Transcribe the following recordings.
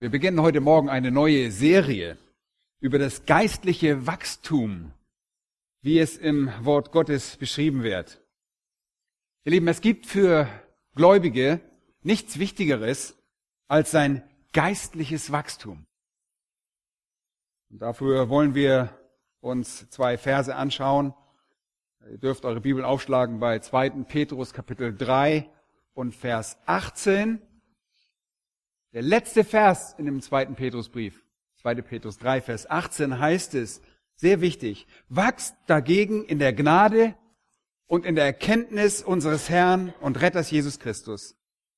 Wir beginnen heute Morgen eine neue Serie über das geistliche Wachstum, wie es im Wort Gottes beschrieben wird. Ihr Lieben, es gibt für Gläubige nichts Wichtigeres als sein geistliches Wachstum. Und dafür wollen wir uns 2 Verse anschauen. Ihr dürft eure Bibel aufschlagen bei 2. Petrus Kapitel 3 und Vers 18. Der letzte Vers in dem 2. Petrusbrief, 2. Petrus 3, Vers 18 heißt es, sehr wichtig, wachst dagegen in der Gnade und in der Erkenntnis unseres Herrn und Retters Jesus Christus.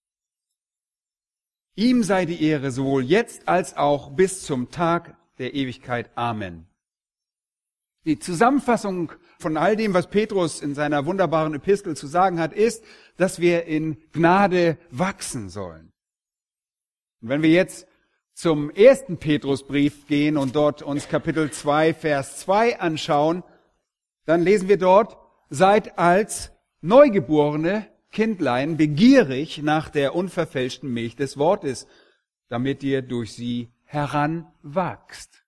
Ihm sei die Ehre sowohl jetzt als auch bis zum Tag der Ewigkeit. Amen. Die Zusammenfassung von all dem, was Petrus in seiner wunderbaren Epistel zu sagen hat, ist, dass wir in Gnade wachsen sollen. Und wenn wir jetzt zum 1. Petrusbrief gehen und dort uns Kapitel 2, Vers 2 anschauen, dann lesen wir dort, seid als Neugeborene Kindlein begierig nach der unverfälschten Milch des Wortes, damit ihr durch sie heranwachst.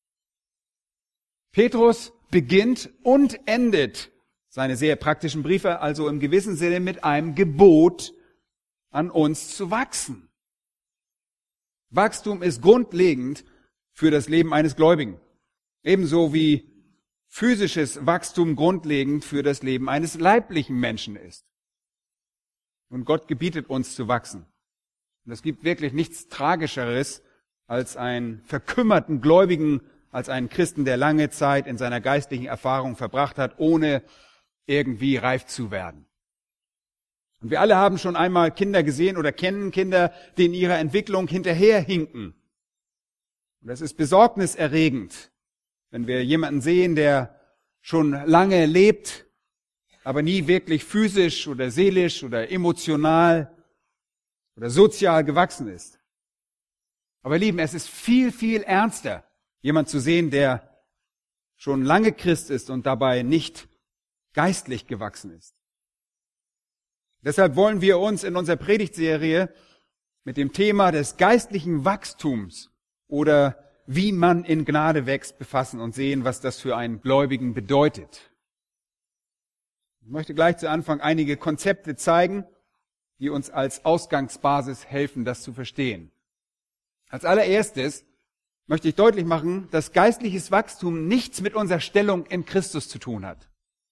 Petrus beginnt und endet seine sehr praktischen Briefe also im gewissen Sinne mit einem Gebot an uns zu wachsen. Wachstum ist grundlegend für das Leben eines Gläubigen. Ebenso wie physisches Wachstum grundlegend für das Leben eines leiblichen Menschen ist. Und Gott gebietet uns zu wachsen. Und es gibt wirklich nichts Tragischeres als einen verkümmerten Gläubigen, als einen Christen, der lange Zeit in seiner geistlichen Erfahrung verbracht hat, ohne irgendwie reif zu werden. Und wir alle haben schon einmal Kinder gesehen oder kennen Kinder, die in ihrer Entwicklung hinterherhinken. Und das ist besorgniserregend, wenn wir jemanden sehen, der schon lange lebt, aber nie wirklich physisch oder seelisch oder emotional oder sozial gewachsen ist. Aber ihr Lieben, es ist viel, viel ernster, jemand zu sehen, der schon lange Christ ist und dabei nicht geistlich gewachsen ist. Deshalb wollen wir uns in unserer Predigtserie mit dem Thema des geistlichen Wachstums oder wie man in Gnade wächst befassen und sehen, was das für einen Gläubigen bedeutet. Ich möchte gleich zu Anfang einige Konzepte zeigen, die uns als Ausgangsbasis helfen, das zu verstehen. Als allererstes möchte ich deutlich machen, dass geistliches Wachstum nichts mit unserer Stellung in Christus zu tun hat.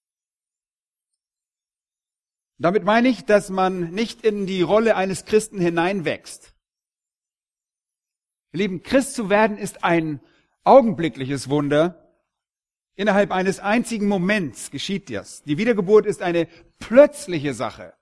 Damit meine ich, dass man nicht in die Rolle eines Christen hineinwächst. Ihr Lieben, Christ zu werden ist ein augenblickliches Wunder. Innerhalb eines einzigen Moments geschieht das. Die Wiedergeburt ist eine plötzliche Sache.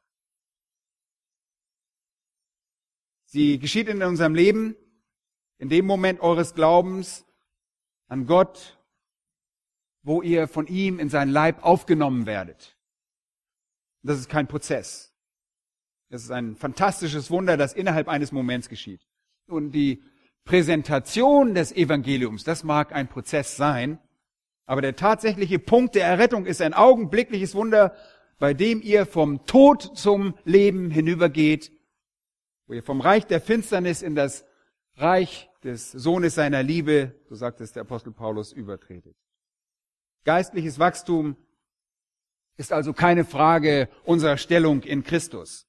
Sie geschieht in unserem Leben, in dem Moment eures Glaubens an Gott, wo ihr von ihm in seinen Leib aufgenommen werdet. Das ist kein Prozess. Das ist ein fantastisches Wunder, das innerhalb eines Moments geschieht. Und die Präsentation des Evangeliums, das mag ein Prozess sein, aber der tatsächliche Punkt der Errettung ist ein augenblickliches Wunder, bei dem ihr vom Tod zum Leben hinübergeht, wo ihr vom Reich der Finsternis in das Reich des Sohnes seiner Liebe, so sagt es der Apostel Paulus, übertretet. Geistliches Wachstum ist also keine Frage unserer Stellung in Christus.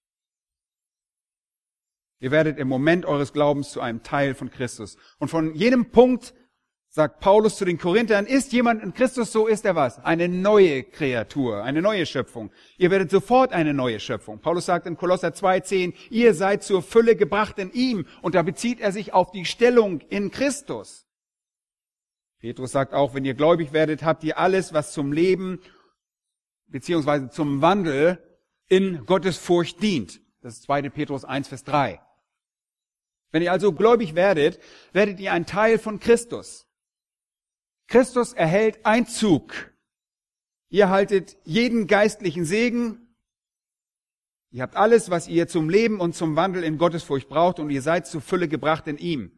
Ihr werdet im Moment eures Glaubens zu einem Teil von Christus. Und von jenem Punkt, sagt Paulus zu den Korinthern, ist jemand in Christus, so ist er was? Eine neue Kreatur, eine neue Schöpfung. Ihr werdet sofort eine neue Schöpfung. Paulus sagt in Kolosser 2,10, ihr seid zur Fülle gebracht in ihm. Und da bezieht er sich auf die Stellung in Christus. Petrus sagt auch, wenn ihr gläubig werdet, habt ihr alles, was zum Leben beziehungsweise zum Wandel in Gottes Furcht dient. Das ist 2. Petrus 1, Vers 3. Wenn ihr also gläubig werdet, werdet ihr ein Teil von Christus. Christus erhält Einzug. Ihr haltet jeden geistlichen Segen. Ihr habt alles, was ihr zum Leben und zum Wandel in Gottes Furcht braucht und ihr seid zur Fülle gebracht in ihm.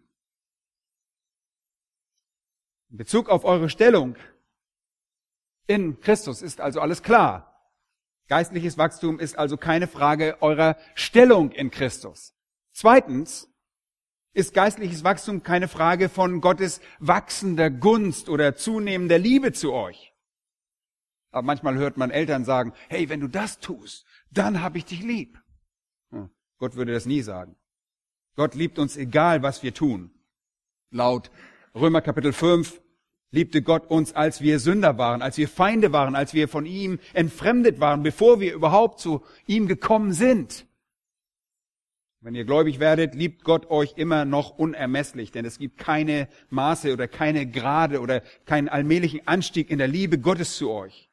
In Bezug auf eure Stellung in Christus ist also alles klar. Geistliches Wachstum ist also keine Frage eurer Stellung in Christus. Zweitens, ist geistliches Wachstum keine Frage von Gottes wachsender Gunst oder zunehmender Liebe zu euch. Aber manchmal hört man Eltern sagen, hey, wenn du das tust, dann habe ich dich lieb. Gott würde das nie sagen. Gott liebt uns, egal was wir tun. Laut Römer Kapitel 5 liebte Gott uns, als wir Sünder waren, als wir Feinde waren, als wir von ihm entfremdet waren, bevor wir überhaupt zu ihm gekommen sind. Wenn ihr gläubig werdet, liebt Gott euch immer noch unermesslich, denn es gibt keine Maße oder keine Grade oder keinen allmählichen Anstieg in der Liebe Gottes zu euch.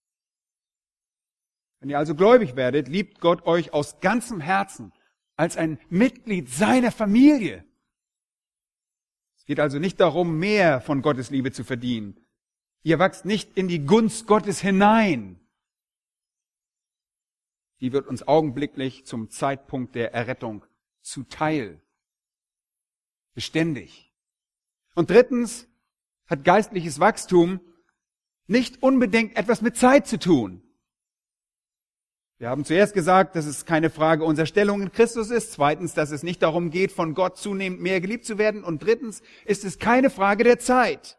Wenn ihr also gläubig werdet, liebt Gott euch aus ganzem Herzen als ein Mitglied seiner Familie. Es geht also nicht darum, mehr von Gottes Liebe zu verdienen. Ihr wachst nicht in die Gunst Gottes hinein. Die wird uns augenblicklich zum Zeitpunkt der Errettung zuteil. Beständig. Und drittens hat geistliches Wachstum nicht unbedingt etwas mit Zeit zu tun. Wir haben zuerst gesagt, dass es keine Frage unserer Stellung in Christus ist. Zweitens, dass es nicht darum geht, von Gott zunehmend mehr geliebt zu werden. Und drittens ist es keine Frage der Zeit.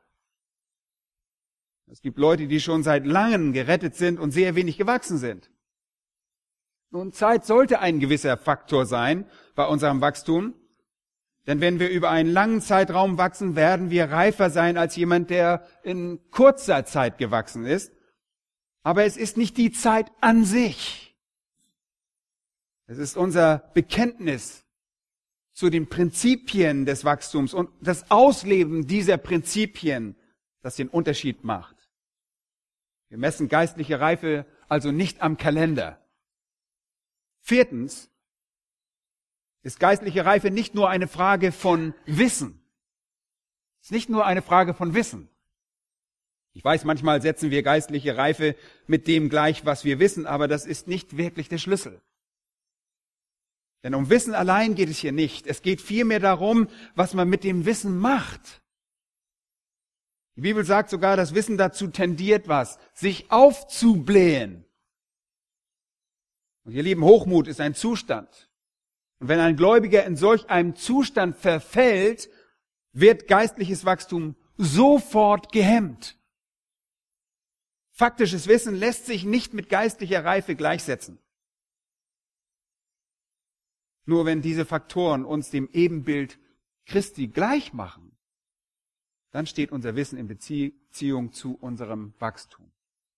Es gibt Leute, die schon seit langem gerettet sind und sehr wenig gewachsen sind. Nun, Zeit sollte ein gewisser Faktor sein bei unserem Wachstum. Denn wenn wir über einen langen Zeitraum wachsen, werden wir reifer sein als jemand, der in kurzer Zeit gewachsen ist. Aber es ist nicht die Zeit an sich. Es ist unser Bekenntnis zu den Prinzipien des Wachstums und das Ausleben dieser Prinzipien, das den Unterschied macht. Wir messen geistliche Reife also nicht am Kalender. Viertens ist geistliche Reife nicht nur eine Frage von Wissen. Es ist nicht nur eine Frage von Wissen. Ich weiß, manchmal setzen wir geistliche Reife mit dem gleich, was wir wissen, aber das ist nicht wirklich der Schlüssel. Denn um Wissen allein geht es hier nicht. Es geht vielmehr darum, was man mit dem Wissen macht. Die Bibel sagt sogar, dass Wissen dazu tendiert, sich aufzublähen. Und ihr Lieben, Hochmut ist ein Zustand. Und wenn ein Gläubiger in solch einem Zustand verfällt, wird geistliches Wachstum sofort gehemmt. Faktisches Wissen lässt sich nicht mit geistlicher Reife gleichsetzen. Nur wenn diese Faktoren uns dem Ebenbild Christi gleich machen, dann steht unser Wissen in Beziehung zu unserem Wachstum.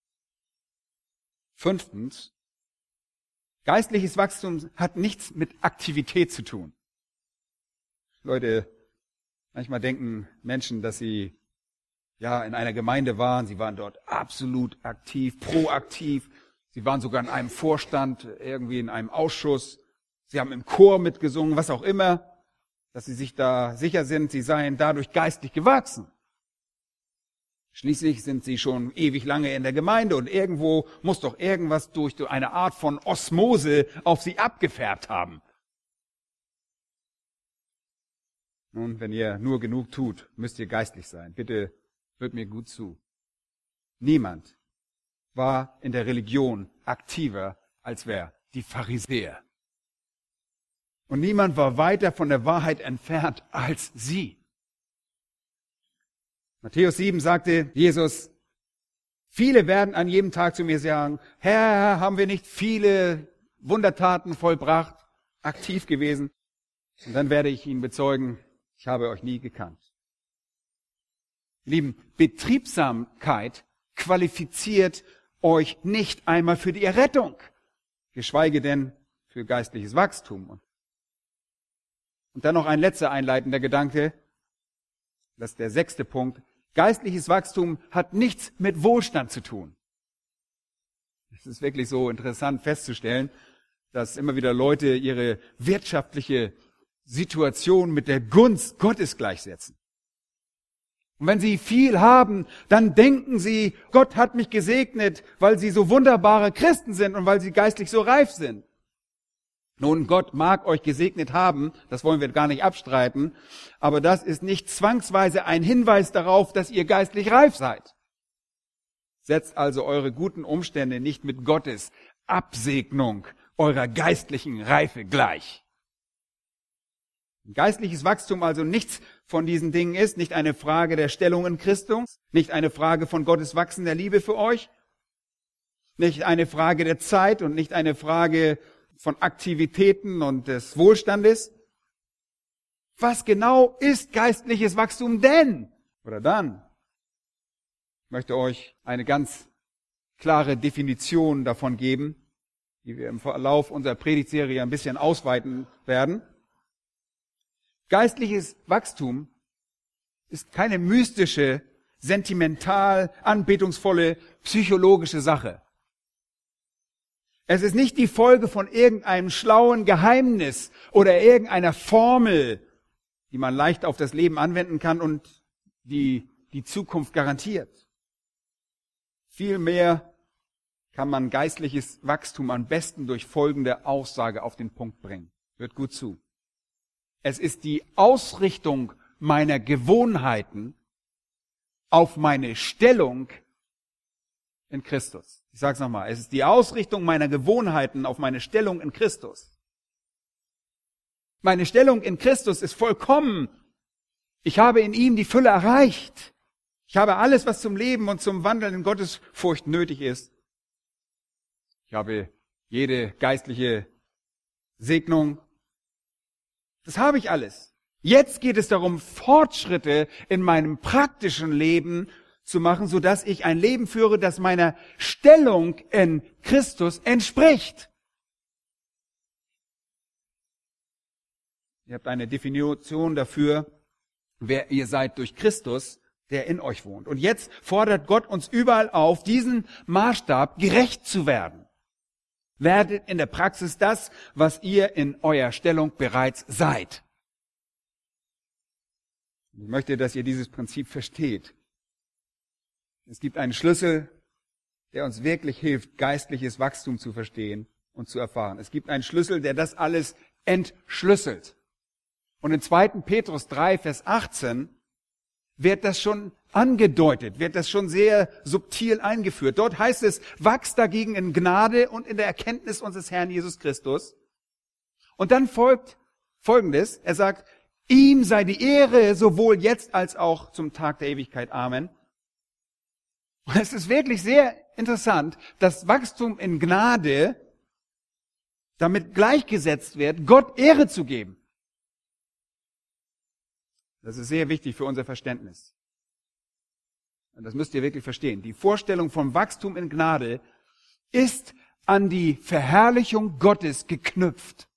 Fünftens, geistliches Wachstum hat nichts mit Aktivität zu tun. Leute, manchmal denken Menschen, dass sie in einer Gemeinde waren. Sie waren dort absolut aktiv, proaktiv. Sie waren sogar in einem Vorstand, irgendwie in einem Ausschuss. Sie haben im Chor mitgesungen, was auch immer, dass sie sich da sicher sind, sie seien dadurch geistlich gewachsen. Schließlich sind sie schon ewig lange in der Gemeinde und irgendwo muss doch irgendwas durch eine Art von Osmose auf sie abgefärbt haben. Nun, wenn ihr nur genug tut, müsst ihr geistlich sein. Bitte hört mir gut zu. Niemand war in der Religion aktiver als wer? Die Pharisäer. Und niemand war weiter von der Wahrheit entfernt als sie. Matthäus 7 sagte Jesus, viele werden an jedem Tag zu mir sagen, Herr, haben wir nicht viele Wundertaten vollbracht, aktiv gewesen? Und dann werde ich ihnen bezeugen, ich habe euch nie gekannt. Lieben, Betriebsamkeit qualifiziert euch nicht einmal für die Errettung, geschweige denn für geistliches Wachstum. Und dann noch ein letzter einleitender Gedanke, das ist der 6. Punkt. Geistliches Wachstum hat nichts mit Wohlstand zu tun. Es ist wirklich so interessant festzustellen, dass immer wieder Leute ihre wirtschaftliche Situation mit der Gunst Gottes gleichsetzen. Und wenn sie viel haben, dann denken sie, Gott hat mich gesegnet, weil sie so wunderbare Christen sind und weil sie geistlich so reif sind. Nun, Gott mag euch gesegnet haben, das wollen wir gar nicht abstreiten, aber das ist nicht zwangsweise ein Hinweis darauf, dass ihr geistlich reif seid. Setzt also eure guten Umstände nicht mit Gottes Absegnung eurer geistlichen Reife gleich. Geistliches Wachstum also nichts von diesen Dingen ist, nicht eine Frage der Stellung in Christus, nicht eine Frage von Gottes wachsender Liebe für euch, nicht eine Frage der Zeit und nicht eine Frage von Aktivitäten und des Wohlstandes. Was genau ist geistliches Wachstum denn? Oder dann? Ich möchte euch eine ganz klare Definition davon geben, die wir im Verlauf unserer Predigtserie ein bisschen ausweiten werden. Geistliches Wachstum ist keine mystische, sentimental, anbetungsvolle, psychologische Sache. Es ist nicht die Folge von irgendeinem schlauen Geheimnis oder irgendeiner Formel, die man leicht auf das Leben anwenden kann und die Zukunft garantiert. Vielmehr kann man geistliches Wachstum am besten durch folgende Aussage auf den Punkt bringen. Hört gut zu. Es ist die Ausrichtung meiner Gewohnheiten auf meine Stellung in Christus. Ich sage es nochmal. Es ist die Ausrichtung meiner Gewohnheiten auf meine Stellung in Christus. Meine Stellung in Christus ist vollkommen. Ich habe in ihm die Fülle erreicht. Ich habe alles, was zum Leben und zum Wandeln in Gottesfurcht nötig ist. Ich habe jede geistliche Segnung. Das habe ich alles. Jetzt geht es darum, Fortschritte in meinem praktischen Leben zu machen, sodass ich ein Leben führe, das meiner Stellung in Christus entspricht. Ihr habt eine Definition dafür, wer ihr seid durch Christus, der in euch wohnt. Und jetzt fordert Gott uns überall auf, diesen Maßstab gerecht zu werden. Werdet in der Praxis das, was ihr in eurer Stellung bereits seid. Ich möchte, dass ihr dieses Prinzip versteht. Es gibt einen Schlüssel, der uns wirklich hilft, geistliches Wachstum zu verstehen und zu erfahren. Es gibt einen Schlüssel, der das alles entschlüsselt. Und in 2. Petrus 3, Vers 18 wird das schon angedeutet, wird das schon sehr subtil eingeführt. Dort heißt es, wachst dagegen in Gnade und in der Erkenntnis unseres Herrn Jesus Christus. Und dann folgt Folgendes, er sagt, ihm sei die Ehre sowohl jetzt als auch zum Tag der Ewigkeit. Amen. Und es ist wirklich sehr interessant, dass Wachstum in Gnade damit gleichgesetzt wird, Gott Ehre zu geben. Das ist sehr wichtig für unser Verständnis. Und das müsst ihr wirklich verstehen. Die Vorstellung vom Wachstum in Gnade ist an die Verherrlichung Gottes geknüpft.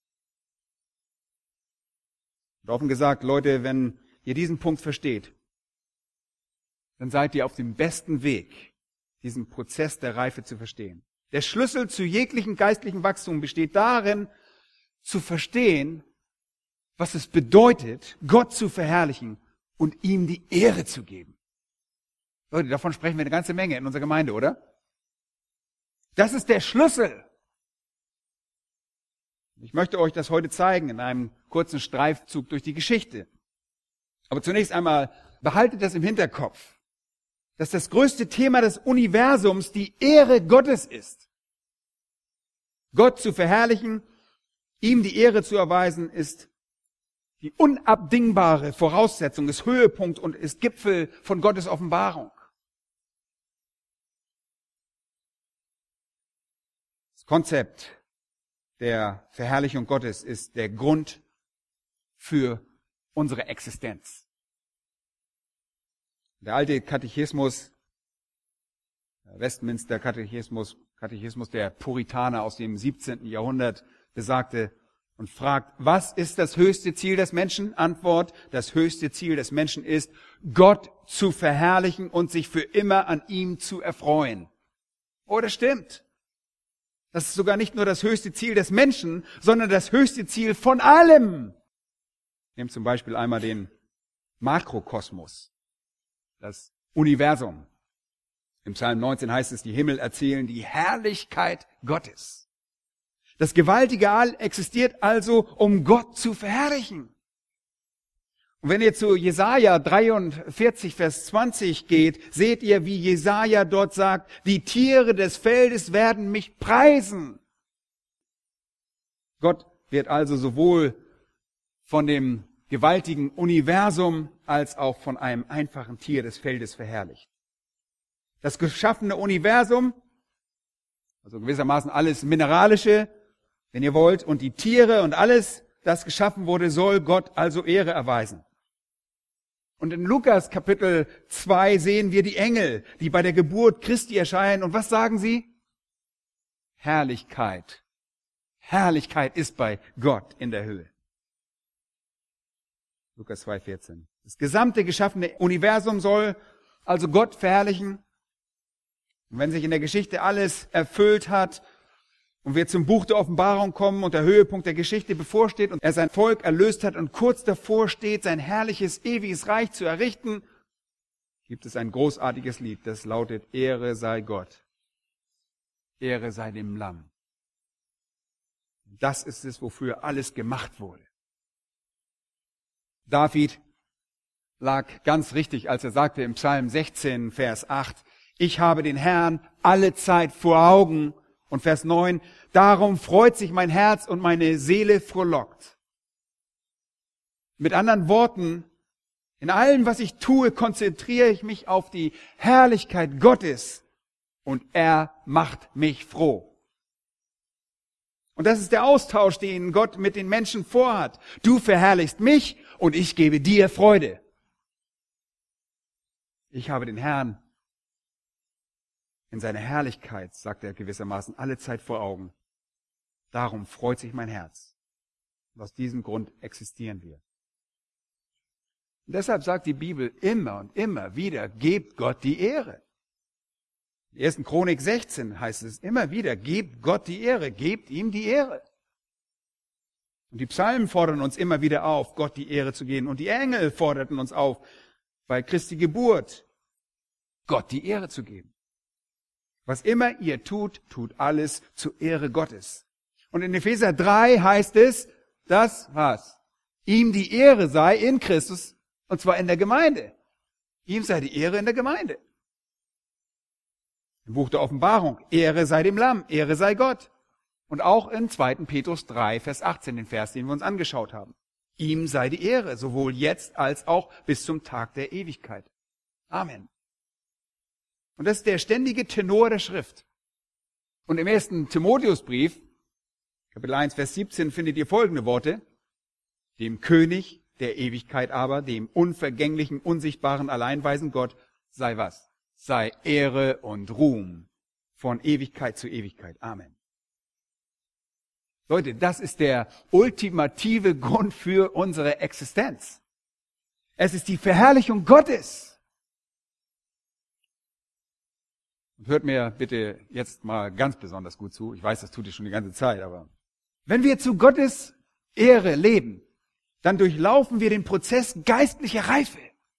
Und offen gesagt, Leute, wenn ihr diesen Punkt versteht, dann seid ihr auf dem besten Weg, diesen Prozess der Reife zu verstehen. Der Schlüssel zu jeglichem geistlichen Wachstum besteht darin, zu verstehen, was es bedeutet, Gott zu verherrlichen und ihm die Ehre zu geben. Leute, davon sprechen wir eine ganze Menge in unserer Gemeinde, oder? Das ist der Schlüssel. Ich möchte euch das heute zeigen in einem kurzen Streifzug durch die Geschichte. Aber zunächst einmal behaltet das im Hinterkopf, dass das größte Thema des Universums die Ehre Gottes ist. Gott zu verherrlichen, ihm die Ehre zu erweisen, ist die unabdingbare Voraussetzung, ist Höhepunkt und ist Gipfel von Gottes Offenbarung. Das Konzept der Verherrlichung Gottes ist der Grund für unsere Existenz. Der alte Katechismus, der Westminster Katechismus der Puritaner aus dem 17. Jahrhundert besagte und fragt, was ist das höchste Ziel des Menschen? Antwort, das höchste Ziel des Menschen ist, Gott zu verherrlichen und sich für immer an ihm zu erfreuen. Oh, das stimmt. Das ist sogar nicht nur das höchste Ziel des Menschen, sondern das höchste Ziel von allem. Nehmt zum Beispiel einmal den Makrokosmos, das Universum. Im Psalm 19 heißt es, die Himmel erzählen die Herrlichkeit Gottes. Das gewaltige All existiert also, um Gott zu verherrlichen. Und wenn ihr zu Jesaja 43, Vers 20 geht, seht ihr, wie Jesaja dort sagt, die Tiere des Feldes werden mich preisen. Gott wird also sowohl von dem gewaltigen Universum als auch von einem einfachen Tier des Feldes verherrlicht. Das geschaffene Universum, also gewissermaßen alles Mineralische, wenn ihr wollt, und die Tiere und alles, das geschaffen wurde, soll Gott also Ehre erweisen. Und in Lukas Kapitel 2 sehen wir die Engel, die bei der Geburt Christi erscheinen. Und was sagen sie? Herrlichkeit. Herrlichkeit ist bei Gott in der Höhe. Lukas 2,14. Das gesamte geschaffene Universum soll also Gott verherrlichen. Und wenn sich in der Geschichte alles erfüllt hat und wir zum Buch der Offenbarung kommen und der Höhepunkt der Geschichte bevorsteht und er sein Volk erlöst hat und kurz davor steht, sein herrliches, ewiges Reich zu errichten, gibt es ein großartiges Lied, das lautet: Ehre sei Gott, Ehre sei dem Lamm. Das ist es, wofür alles gemacht wurde. David lag ganz richtig, als er sagte im Psalm 16, Vers 8, ich habe den Herrn alle Zeit vor Augen. Und Vers 9, darum freut sich mein Herz und meine Seele frohlockt. Mit anderen Worten, in allem, was ich tue, konzentriere ich mich auf die Herrlichkeit Gottes und er macht mich froh. Und das ist der Austausch, den Gott mit den Menschen vorhat. Du verherrlichst mich und ich gebe dir Freude. Ich habe den Herrn in seiner Herrlichkeit, sagt er gewissermaßen, alle Zeit vor Augen. Darum freut sich mein Herz. Und aus diesem Grund existieren wir. Und deshalb sagt die Bibel immer und immer wieder, gebt Gott die Ehre. In 1. Chronik 16 heißt es immer wieder, gebt Gott die Ehre, gebt ihm die Ehre. Und die Psalmen fordern uns immer wieder auf, Gott die Ehre zu geben. Und die Engel forderten uns auf, bei Christi Geburt, Gott die Ehre zu geben. Was immer ihr tut, tut alles zur Ehre Gottes. Und in Epheser 3 heißt es, dass was? Ihm die Ehre sei in Christus, und zwar in der Gemeinde. Ihm sei die Ehre in der Gemeinde. Im Buch der Offenbarung, Ehre sei dem Lamm, Ehre sei Gott. Und auch in 2. Petrus 3, Vers 18, den Vers, den wir uns angeschaut haben. Ihm sei die Ehre, sowohl jetzt als auch bis zum Tag der Ewigkeit. Amen. Und das ist der ständige Tenor der Schrift. Und im 1. Timotheusbrief, Kapitel 1, Vers 17, findet ihr folgende Worte. Dem König der Ewigkeit aber, dem unvergänglichen, unsichtbaren, alleinweisen Gott, sei was? Sei Ehre und Ruhm von Ewigkeit zu Ewigkeit. Amen. Leute, das ist der ultimative Grund für unsere Existenz. Es ist die Verherrlichung Gottes. Hört mir bitte jetzt mal ganz besonders gut zu. Ich weiß, das tut ihr schon die ganze Zeit, aber wenn wir zu Gottes Ehre leben, dann durchlaufen wir den Prozess geistlicher Reife.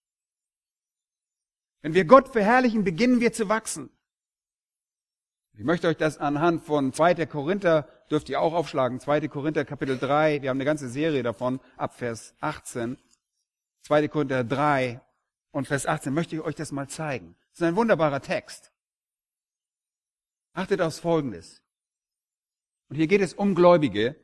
Wenn wir Gott verherrlichen, beginnen wir zu wachsen. Ich möchte euch das anhand von 2. Korinther, dürft ihr auch aufschlagen, 2. Korinther Kapitel 3, wir haben eine ganze Serie davon, ab Vers 18. 2. Korinther 3 und Vers 18 möchte ich euch das mal zeigen. Das ist ein wunderbarer Text. Achtet auf Folgendes. Und hier geht es um Gläubige.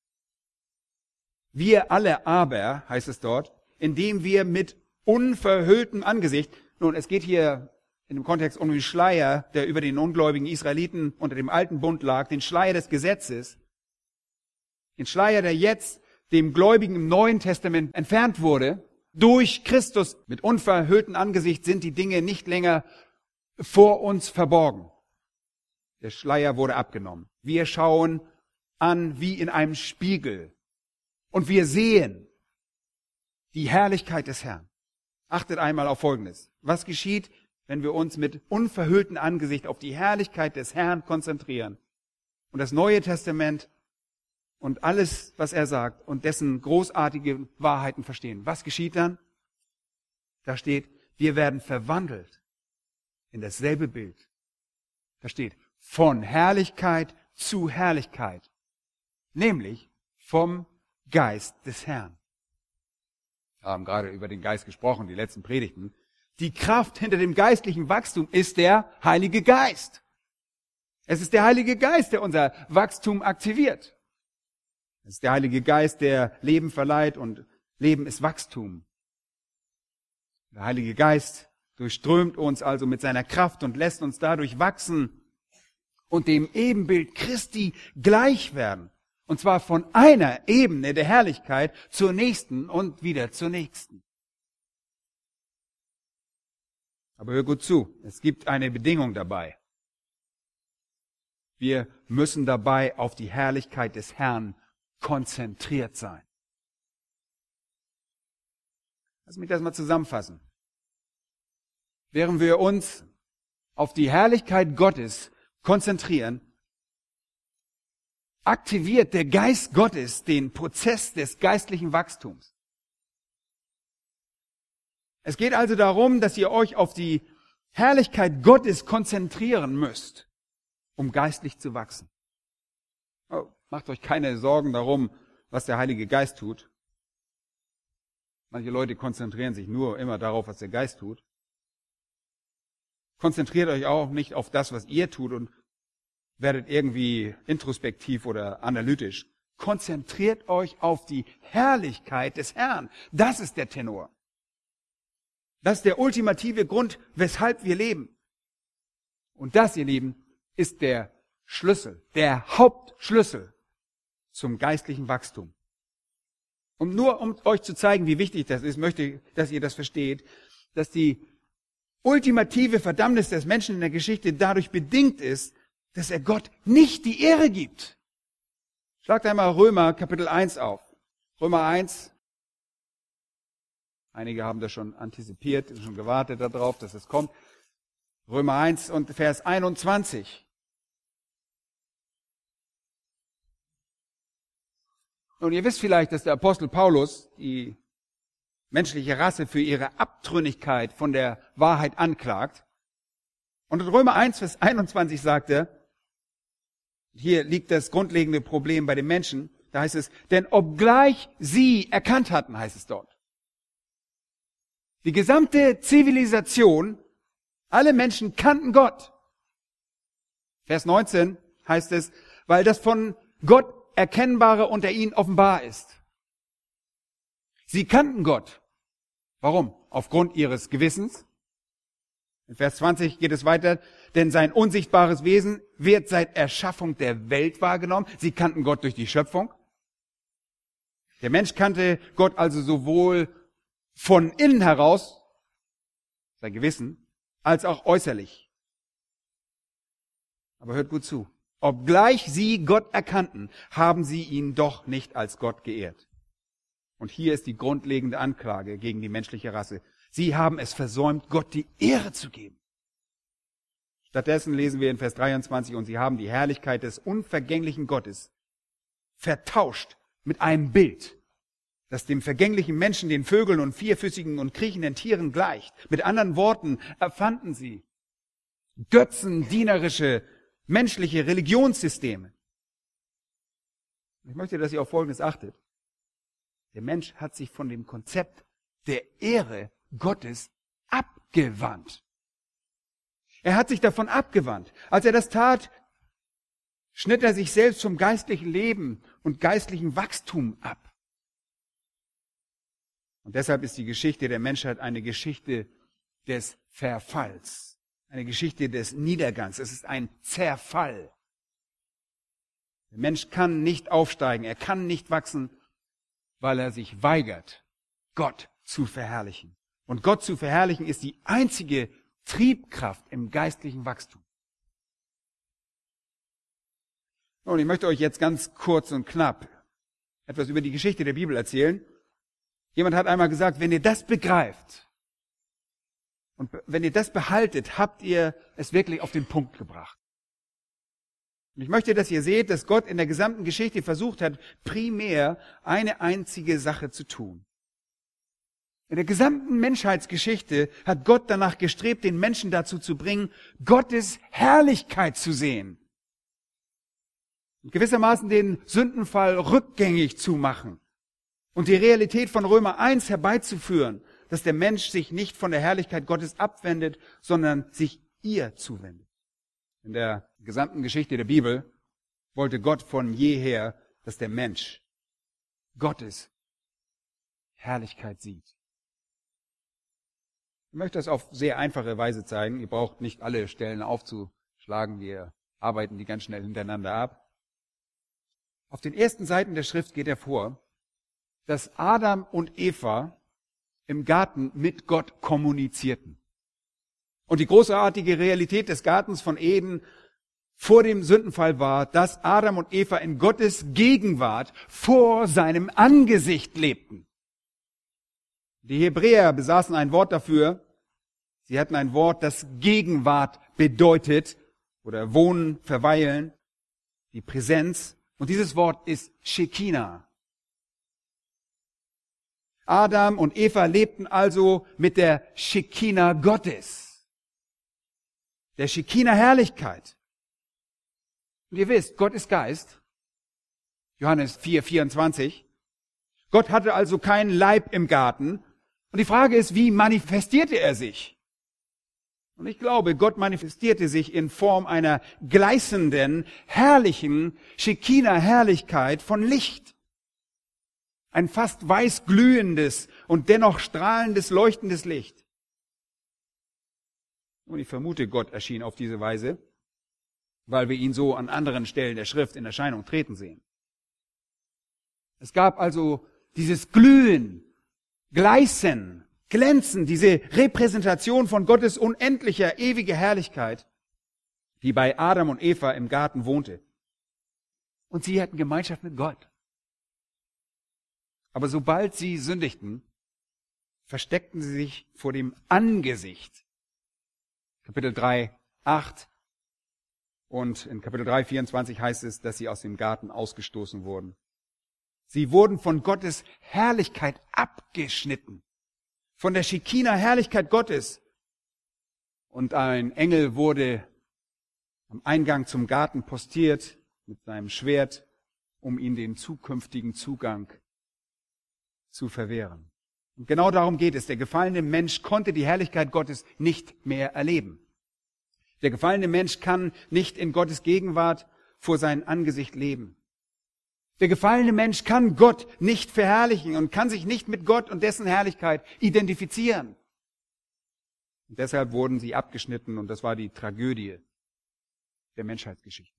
Wir alle aber, heißt es dort, indem wir mit unverhülltem Angesicht, nun, es geht hier in dem Kontext um den Schleier, der über den ungläubigen Israeliten unter dem alten Bund lag, den Schleier des Gesetzes, den Schleier, der jetzt dem Gläubigen im Neuen Testament entfernt wurde. Durch Christus mit unverhülltem Angesicht sind die Dinge nicht länger vor uns verborgen. Der Schleier wurde abgenommen. Wir schauen an wie in einem Spiegel. Und wir sehen die Herrlichkeit des Herrn. Achtet einmal auf Folgendes. Was geschieht, wenn wir uns mit unverhülltem Angesicht auf die Herrlichkeit des Herrn konzentrieren und das Neue Testament und alles, was er sagt und dessen großartige Wahrheiten verstehen? Was geschieht dann? Da steht, wir werden verwandelt in dasselbe Bild. Da steht, von Herrlichkeit zu Herrlichkeit, nämlich vom Geist des Herrn. Wir haben gerade über den Geist gesprochen, die letzten Predigten. Die Kraft hinter dem geistlichen Wachstum ist der Heilige Geist. Es ist der Heilige Geist, der unser Wachstum aktiviert. Es ist der Heilige Geist, der Leben verleiht und Leben ist Wachstum. Der Heilige Geist durchströmt uns also mit seiner Kraft und lässt uns dadurch wachsen und dem Ebenbild Christi gleich werden. Und zwar von einer Ebene der Herrlichkeit zur nächsten und wieder zur nächsten. Aber hör gut zu, es gibt eine Bedingung dabei. Wir müssen dabei auf die Herrlichkeit des Herrn konzentriert sein. Lass mich das mal zusammenfassen. Während wir uns auf die Herrlichkeit Gottes konzentrieren, aktiviert der Geist Gottes den Prozess des geistlichen Wachstums. Es geht also darum, dass ihr euch auf die Herrlichkeit Gottes konzentrieren müsst, um geistlich zu wachsen. Oh, macht euch keine Sorgen darum, was der Heilige Geist tut. Manche Leute konzentrieren sich nur immer darauf, was der Geist tut. Konzentriert euch auch nicht auf das, was ihr tut und werdet irgendwie introspektiv oder analytisch. Konzentriert euch auf die Herrlichkeit des Herrn. Das ist der Tenor. Das ist der ultimative Grund, weshalb wir leben. Und das, ihr Lieben, ist der Schlüssel, der Hauptschlüssel zum geistlichen Wachstum. Und nur um euch zu zeigen, wie wichtig das ist, möchte ich, dass ihr das versteht, dass die ultimative Verdammnis des Menschen in der Geschichte dadurch bedingt ist, dass er Gott nicht die Ehre gibt. Schlagt einmal Römer Kapitel 1 auf. Römer 1. Einige haben das schon antizipiert, schon gewartet darauf, dass es kommt. Römer 1 und Vers 21. Und ihr wisst vielleicht, dass der Apostel Paulus die menschliche Rasse für ihre Abtrünnigkeit von der Wahrheit anklagt. Und in Römer 1, Vers 21 sagt er, hier liegt das grundlegende Problem bei den Menschen, da heißt es, denn obgleich sie erkannt hatten, heißt es dort. Die gesamte Zivilisation, alle Menschen kannten Gott. Vers 19 heißt es, weil das von Gott Erkennbare unter ihnen offenbar ist. Sie kannten Gott. Warum? Aufgrund ihres Gewissens. In Vers 20 geht es weiter, denn sein unsichtbares Wesen wird seit Erschaffung der Welt wahrgenommen. Sie kannten Gott durch die Schöpfung. Der Mensch kannte Gott also sowohl von innen heraus, sein Gewissen, als auch äußerlich. Aber hört gut zu. Obgleich sie Gott erkannten, haben sie ihn doch nicht als Gott geehrt. Und hier ist die grundlegende Anklage gegen die menschliche Rasse. Sie haben es versäumt, Gott die Ehre zu geben. Stattdessen lesen wir in Vers 23, und sie haben die Herrlichkeit des unvergänglichen Gottes vertauscht mit einem Bild, das dem vergänglichen Menschen, den Vögeln und vierfüßigen und kriechenden Tieren gleicht. Mit anderen Worten erfanden sie götzendienerische menschliche Religionssysteme. Ich möchte, dass ihr auf Folgendes achtet. Der Mensch hat sich von dem Konzept der Ehre Gottes abgewandt. Er hat sich davon abgewandt. Als er das tat, schnitt er sich selbst vom geistlichen Leben und geistlichen Wachstum ab. Und deshalb ist die Geschichte der Menschheit eine Geschichte des Verfalls. Eine Geschichte des Niedergangs. Es ist ein Zerfall. Der Mensch kann nicht aufsteigen, er kann nicht wachsen, weil er sich weigert, Gott zu verherrlichen. Und Gott zu verherrlichen ist die einzige Triebkraft im geistlichen Wachstum. Und ich möchte euch jetzt ganz kurz und knapp etwas über die Geschichte der Bibel erzählen. Jemand hat einmal gesagt, wenn ihr das begreift, und wenn ihr das behaltet, habt ihr es wirklich auf den Punkt gebracht. Und ich möchte, dass ihr seht, dass Gott in der gesamten Geschichte versucht hat, primär eine einzige Sache zu tun. In der gesamten Menschheitsgeschichte hat Gott danach gestrebt, den Menschen dazu zu bringen, Gottes Herrlichkeit zu sehen. Und gewissermaßen den Sündenfall rückgängig zu machen. Und die Realität von Römer 1 herbeizuführen, dass der Mensch sich nicht von der Herrlichkeit Gottes abwendet, sondern sich ihr zuwendet. In der gesamten Geschichte der Bibel wollte Gott von jeher, dass der Mensch Gottes Herrlichkeit sieht. Ich möchte das auf sehr einfache Weise zeigen. Ihr braucht nicht alle Stellen aufzuschlagen. Wir arbeiten die ganz schnell hintereinander ab. Auf den ersten Seiten der Schrift geht hervor, dass Adam und Eva im Garten mit Gott kommunizierten. Und die großartige Realität des Gartens von Eden vor dem Sündenfall war, dass Adam und Eva in Gottes Gegenwart vor seinem Angesicht lebten. Die Hebräer besaßen ein Wort dafür. Sie hatten ein Wort, das Gegenwart bedeutet, oder wohnen, verweilen, die Präsenz. Und dieses Wort ist Shekinah. Adam und Eva lebten also mit der Shekinah Gottes, der Shekinah Herrlichkeit. Und ihr wisst, Gott ist Geist. Johannes 4,24. Gott hatte also keinen Leib im Garten. Und die Frage ist, wie manifestierte er sich? Und ich glaube, Gott manifestierte sich in Form einer gleißenden, herrlichen Shekinah-Herrlichkeit von Licht. Ein fast weiß glühendes und dennoch strahlendes, leuchtendes Licht. Und ich vermute, Gott erschien auf diese Weise, weil wir ihn so an anderen Stellen der Schrift in Erscheinung treten sehen. Es gab also dieses Glühen, Gleißen, Glänzen, diese Repräsentation von Gottes unendlicher, ewiger Herrlichkeit, die bei Adam und Eva im Garten wohnte. Und sie hatten Gemeinschaft mit Gott. Aber sobald sie sündigten, versteckten sie sich vor dem Angesicht. Kapitel 3, 8 und in Kapitel 3, 24 heißt es, dass sie aus dem Garten ausgestoßen wurden. Sie wurden von Gottes Herrlichkeit abgeschnitten. Von der Shekinah-Herrlichkeit Gottes. Und ein Engel wurde am Eingang zum Garten postiert mit seinem Schwert, um ihnen den zukünftigen Zugang zu verwehren. Und genau darum geht es. Der gefallene Mensch konnte die Herrlichkeit Gottes nicht mehr erleben. Der gefallene Mensch kann nicht in Gottes Gegenwart vor sein Angesicht leben. Der gefallene Mensch kann Gott nicht verherrlichen und kann sich nicht mit Gott und dessen Herrlichkeit identifizieren. Und deshalb wurden sie abgeschnitten und das war die Tragödie der Menschheitsgeschichte.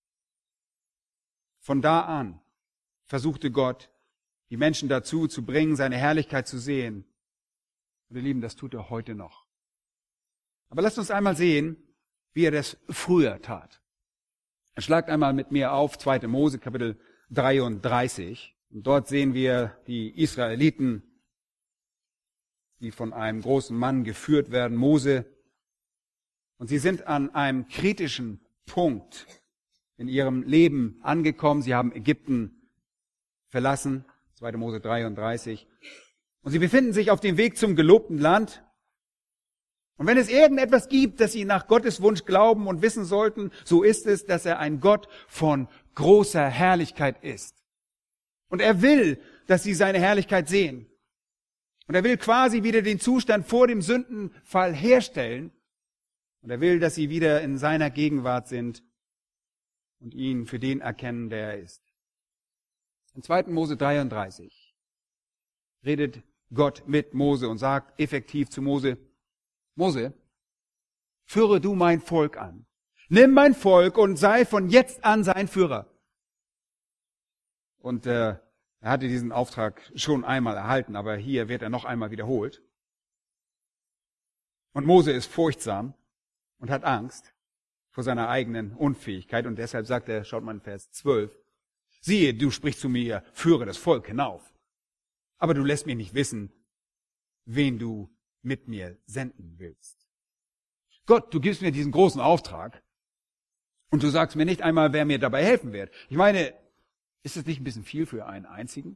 Von da an versuchte Gott, die Menschen dazu zu bringen, seine Herrlichkeit zu sehen. Und ihr Lieben, das tut er heute noch. Aber lasst uns einmal sehen, wie er das früher tat. Schlagt einmal mit mir auf 2. Mose, Kapitel 33. Und dort sehen wir die Israeliten, die von einem großen Mann geführt werden, Mose. Und sie sind an einem kritischen Punkt in ihrem Leben angekommen. Sie haben Ägypten verlassen, 2. Mose 33. Und sie befinden sich auf dem Weg zum gelobten Land. Und wenn es irgendetwas gibt, das sie nach Gottes Wunsch glauben und wissen sollten, so ist es, dass er ein Gott von großer Herrlichkeit ist. Und er will, dass sie seine Herrlichkeit sehen. Und er will quasi wieder den Zustand vor dem Sündenfall herstellen. Und er will, dass sie wieder in seiner Gegenwart sind und ihn für den erkennen, der er ist. In 2. Mose 33 redet Gott mit Mose und sagt effektiv zu Mose, Mose, führe du mein Volk an. Nimm mein Volk und sei von jetzt an sein Führer. Und er hatte diesen Auftrag schon einmal erhalten, aber hier wird er noch einmal wiederholt. Und Mose ist furchtsam und hat Angst vor seiner eigenen Unfähigkeit. Und deshalb sagt er, schaut mal in Vers 12, siehe, du sprichst zu mir, führe das Volk hinauf. Aber du lässt mir nicht wissen, wen du mit mir senden willst. Gott, du gibst mir diesen großen Auftrag und du sagst mir nicht einmal, wer mir dabei helfen wird. Ich meine, ist das nicht ein bisschen viel für einen einzigen?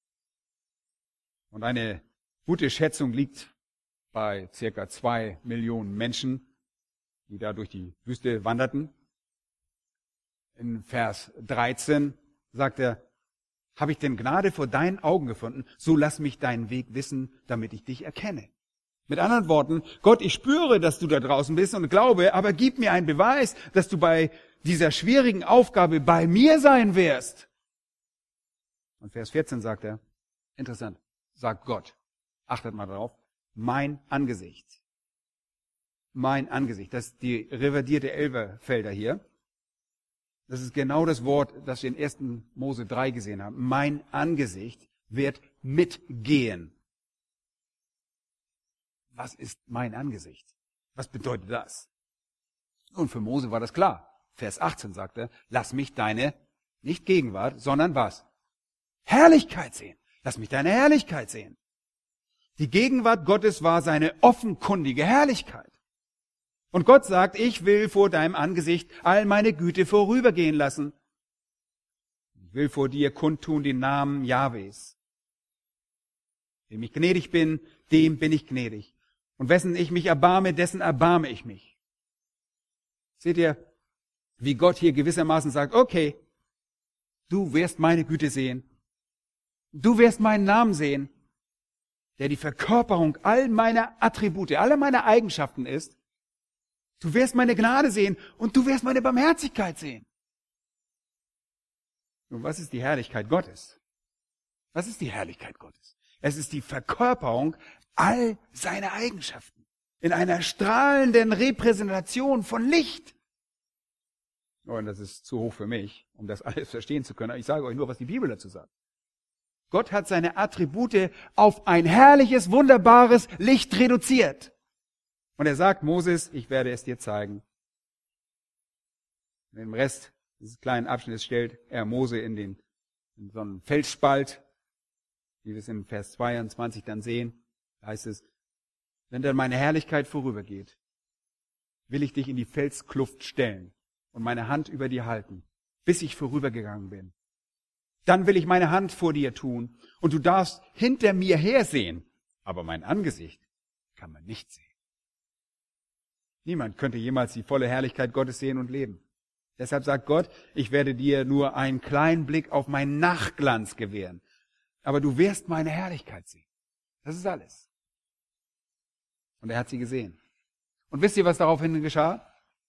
Und eine gute Schätzung liegt bei circa 2 Millionen Menschen, die da durch die Wüste wanderten. In Vers 13 sagt er, habe ich denn Gnade vor deinen Augen gefunden, so lass mich deinen Weg wissen, damit ich dich erkenne. Mit anderen Worten, Gott, ich spüre, dass du da draußen bist und glaube, aber gib mir einen Beweis, dass du bei dieser schwierigen Aufgabe bei mir sein wirst. Und Vers 14 sagt er, interessant, sagt Gott. Achtet mal darauf. Mein Angesicht. Mein Angesicht. Das ist die revidierte Elberfelder hier. Das ist genau das Wort, das wir in 1. Mose 3 gesehen haben. Mein Angesicht wird mitgehen. Was ist mein Angesicht? Was bedeutet das? Und für Mose war das klar. Vers 18 sagte, lass mich deine, nicht Gegenwart, sondern was? Herrlichkeit sehen. Lass mich deine Herrlichkeit sehen. Die Gegenwart Gottes war seine offenkundige Herrlichkeit. Und Gott sagt, ich will vor deinem Angesicht all meine Güte vorübergehen lassen. Ich will vor dir kundtun den Namen Jahwes. Wem ich gnädig bin, dem bin ich gnädig. Und wessen ich mich erbarme, dessen erbarme ich mich. Seht ihr, wie Gott hier gewissermaßen sagt, okay, du wirst meine Güte sehen. Du wirst meinen Namen sehen, der die Verkörperung all meiner Attribute, aller meiner Eigenschaften ist. Du wirst meine Gnade sehen und du wirst meine Barmherzigkeit sehen. Nun, was ist die Herrlichkeit Gottes? Was ist die Herrlichkeit Gottes? Es ist die Verkörperung all seiner Eigenschaften in einer strahlenden Repräsentation von Licht. Und das ist zu hoch für mich, um das alles verstehen zu können. Ich sage euch nur, was die Bibel dazu sagt. Gott hat seine Attribute auf ein herrliches, wunderbares Licht reduziert. Und er sagt Moses, ich werde es dir zeigen. Und im Rest dieses kleinen Abschnittes stellt er Mose in so einen Felsspalt, wie wir es in Vers 22 dann sehen. Da heißt es, wenn dann meine Herrlichkeit vorübergeht, will ich dich in die Felskluft stellen und meine Hand über dir halten, bis ich vorübergegangen bin. Dann will ich meine Hand vor dir tun und du darfst hinter mir hersehen, aber mein Angesicht kann man nicht sehen. Niemand könnte jemals die volle Herrlichkeit Gottes sehen und leben. Deshalb sagt Gott, ich werde dir nur einen kleinen Blick auf meinen Nachglanz gewähren. Aber du wirst meine Herrlichkeit sehen. Das ist alles. Und er hat sie gesehen. Und wisst ihr, was daraufhin geschah?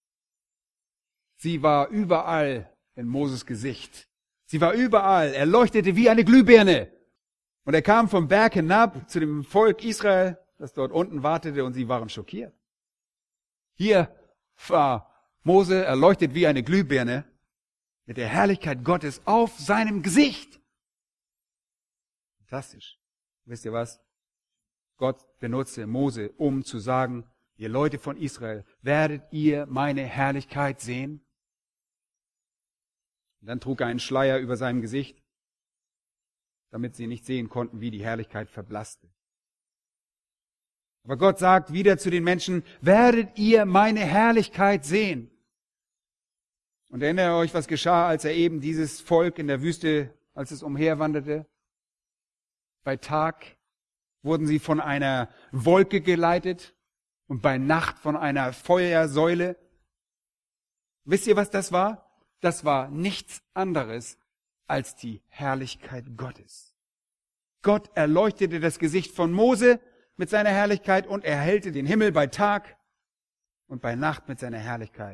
Sie war überall in Moses Gesicht. Sie war überall. Er leuchtete wie eine Glühbirne. Und er kam vom Berg hinab zu dem Volk Israel, das dort unten wartete, und sie waren schockiert. Hier war Mose erleuchtet wie eine Glühbirne mit der Herrlichkeit Gottes auf seinem Gesicht. Fantastisch. Wisst ihr was? Gott benutzte Mose, um zu sagen, ihr Leute von Israel, werdet ihr meine Herrlichkeit sehen? Und dann trug er einen Schleier über seinem Gesicht, damit sie nicht sehen konnten, wie die Herrlichkeit verblasste. Aber Gott sagt wieder zu den Menschen, werdet ihr meine Herrlichkeit sehen? Und erinnert ihr euch, was geschah, als er eben dieses Volk in der Wüste, als es umherwanderte? Bei Tag wurden sie von einer Wolke geleitet und bei Nacht von einer Feuersäule. Wisst ihr, was das war? Das war nichts anderes als die Herrlichkeit Gottes. Gott erleuchtete das Gesicht von Mose mit seiner Herrlichkeit und erhellte den Himmel bei Tag und bei Nacht mit seiner Herrlichkeit.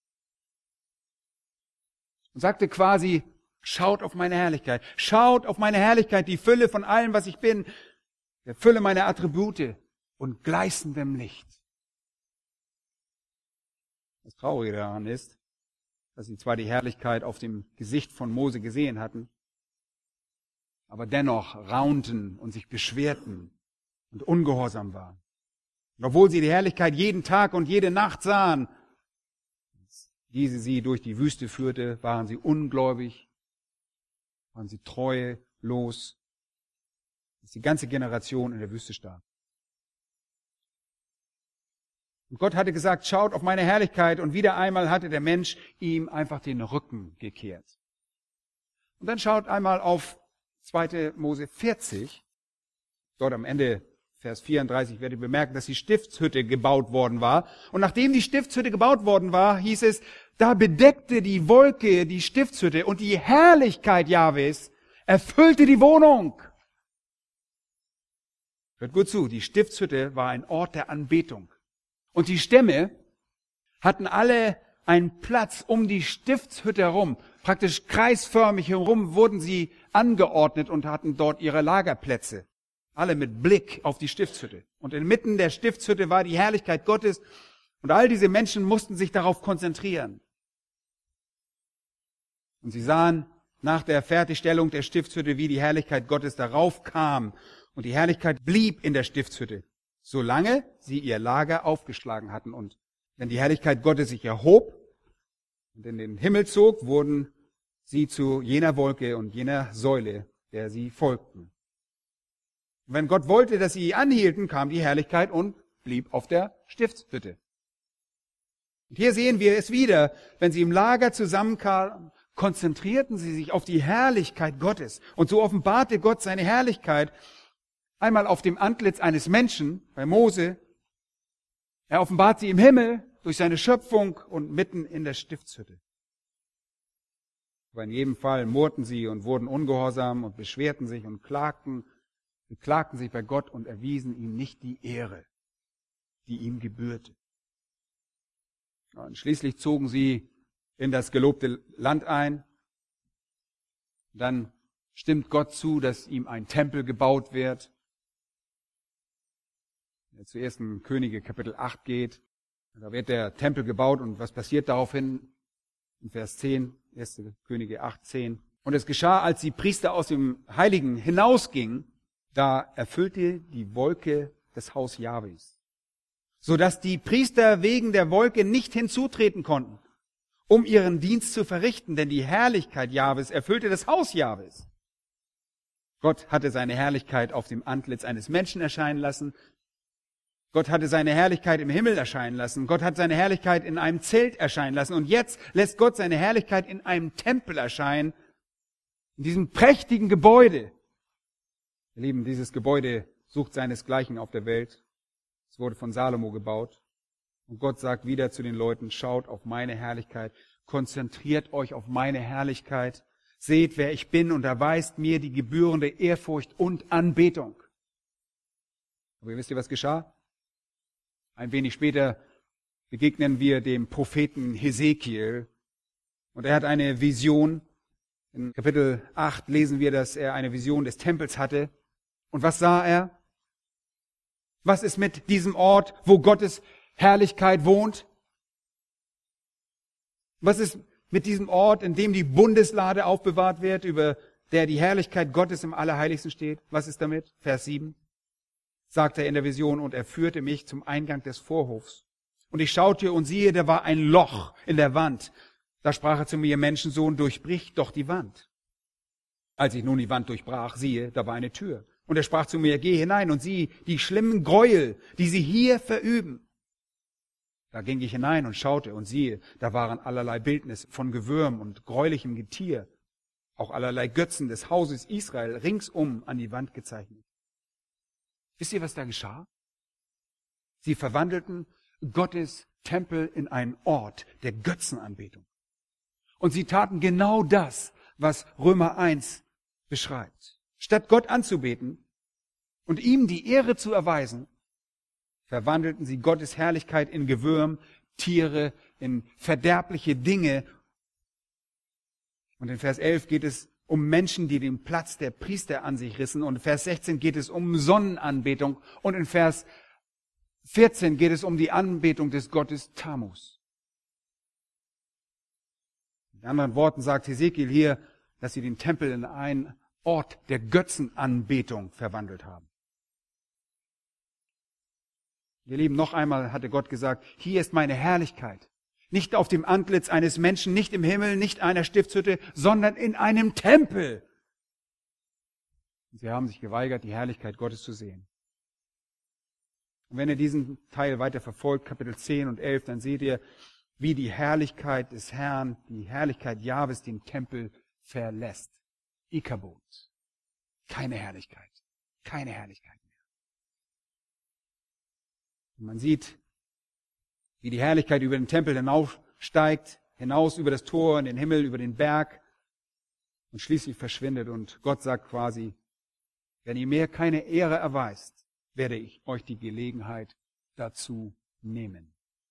Und sagte quasi, schaut auf meine Herrlichkeit, schaut auf meine Herrlichkeit, die Fülle von allem, was ich bin, der Fülle meiner Attribute und gleißendem Licht. Das Traurige daran ist, dass sie zwar die Herrlichkeit auf dem Gesicht von Mose gesehen hatten, aber dennoch raunten und sich beschwerten und ungehorsam waren. Und obwohl sie die Herrlichkeit jeden Tag und jede Nacht sahen, diese sie durch die Wüste führte, waren sie ungläubig, waren sie treulos, dass die ganze Generation in der Wüste starb. Und Gott hatte gesagt, schaut auf meine Herrlichkeit, und wieder einmal hatte der Mensch ihm einfach den Rücken gekehrt. Und dann schaut einmal auf 2. Mose 40, dort am Ende Vers 34 werdet ihr bemerken, dass die Stiftshütte gebaut worden war. Und nachdem die Stiftshütte gebaut worden war, hieß es, da bedeckte die Wolke die Stiftshütte und die Herrlichkeit Jahwes erfüllte die Wohnung. Hört gut zu, die Stiftshütte war ein Ort der Anbetung. Und die Stämme hatten alle einen Platz um die Stiftshütte herum. Praktisch kreisförmig herum wurden sie angeordnet und hatten dort ihre Lagerplätze. alle mit Blick auf die Stiftshütte. Und inmitten der Stiftshütte war die Herrlichkeit Gottes und all diese Menschen mussten sich darauf konzentrieren. Und sie sahen nach der Fertigstellung der Stiftshütte, wie die Herrlichkeit Gottes darauf kam. Und die Herrlichkeit blieb in der Stiftshütte, solange sie ihr Lager aufgeschlagen hatten. Und wenn die Herrlichkeit Gottes sich erhob und in den Himmel zog, wurden sie zu jener Wolke und jener Säule, der sie folgten. Und wenn Gott wollte, dass sie anhielten, kam die Herrlichkeit und blieb auf der Stiftshütte. Und hier sehen wir es wieder, wenn sie im Lager zusammenkamen, konzentrierten sie sich auf die Herrlichkeit Gottes. Und so offenbarte Gott seine Herrlichkeit einmal auf dem Antlitz eines Menschen, bei Mose. Er offenbart sie im Himmel durch seine Schöpfung und mitten in der Stiftshütte. Aber in jedem Fall murrten sie und wurden ungehorsam und beschwerten sich und beklagten sich bei Gott und erwiesen ihm nicht die Ehre, die ihm gebührte. Und schließlich zogen sie in das gelobte Land ein. Dann stimmt Gott zu, dass ihm ein Tempel gebaut wird. Wenn er zu 1. Könige Kapitel 8 geht, da wird der Tempel gebaut und was passiert daraufhin? In Vers 10, 1. Könige 8, 10. Und es geschah, als die Priester aus dem Heiligen hinausgingen, da erfüllte die Wolke das Haus Jahwes, sodass die Priester wegen der Wolke nicht hinzutreten konnten, um ihren Dienst zu verrichten, denn die Herrlichkeit Jahwes erfüllte das Haus Jahwes. Gott hatte seine Herrlichkeit auf dem Antlitz eines Menschen erscheinen lassen. Gott hatte seine Herrlichkeit im Himmel erscheinen lassen. Gott hat seine Herrlichkeit in einem Zelt erscheinen lassen. Und jetzt lässt Gott seine Herrlichkeit in einem Tempel erscheinen, in diesem prächtigen Gebäude. Ihr Lieben, dieses Gebäude sucht seinesgleichen auf der Welt. Es wurde von Salomo gebaut. Und Gott sagt wieder zu den Leuten, schaut auf meine Herrlichkeit, konzentriert euch auf meine Herrlichkeit, seht, wer ich bin und erweist mir die gebührende Ehrfurcht und Anbetung. Aber wisst ihr, was geschah? Ein wenig später begegnen wir dem Propheten Hesekiel und er hat eine Vision. In Kapitel 8 lesen wir, dass er eine Vision des Tempels hatte. Und was sah er? Was ist mit diesem Ort, wo Gottes Herrlichkeit wohnt? Was ist mit diesem Ort, in dem die Bundeslade aufbewahrt wird, über der die Herrlichkeit Gottes im Allerheiligsten steht? Was ist damit? Vers 7. Sagt er in der Vision, und er führte mich zum Eingang des Vorhofs. Und ich schaute und siehe, da war ein Loch in der Wand. Da sprach er zu mir, Menschensohn, durchbrich doch die Wand. Als ich nun die Wand durchbrach, siehe, da war eine Tür. Und er sprach zu mir, geh hinein und sieh die schlimmen Gräuel, die sie hier verüben. Da ging ich hinein und schaute und siehe, da waren allerlei Bildnis von Gewürm und gräulichem Getier, auch allerlei Götzen des Hauses Israel ringsum an die Wand gezeichnet. Wisst ihr, was da geschah? Sie verwandelten Gottes Tempel in einen Ort der Götzenanbetung. Und sie taten genau das, was Römer 1 beschreibt. Statt Gott anzubeten und ihm die Ehre zu erweisen, verwandelten sie Gottes Herrlichkeit in Gewürm, Tiere, in verderbliche Dinge. Und in Vers 11 geht es um Menschen, die den Platz der Priester an sich rissen. Und in Vers 16 geht es um Sonnenanbetung. Und in Vers 14 geht es um die Anbetung des Gottes Tammuz. In anderen Worten sagt Hesekiel hier, dass sie den Tempel in einen Ort der Götzenanbetung verwandelt haben. Ihr Lieben, noch einmal hatte Gott gesagt, hier ist meine Herrlichkeit. Nicht auf dem Antlitz eines Menschen, nicht im Himmel, nicht einer Stiftshütte, sondern in einem Tempel. Und sie haben sich geweigert, die Herrlichkeit Gottes zu sehen. Und wenn ihr diesen Teil weiter verfolgt, Kapitel 10 und 11, dann seht ihr, wie die Herrlichkeit des Herrn, die Herrlichkeit Jahwes den Tempel verlässt. Ikabod. Keine Herrlichkeit. Keine Herrlichkeit mehr. Und man sieht, wie die Herrlichkeit über den Tempel hinaufsteigt, hinaus über das Tor in den Himmel, über den Berg und schließlich verschwindet. Und Gott sagt quasi, wenn ihr mir keine Ehre erweist, werde ich euch die Gelegenheit dazu nehmen.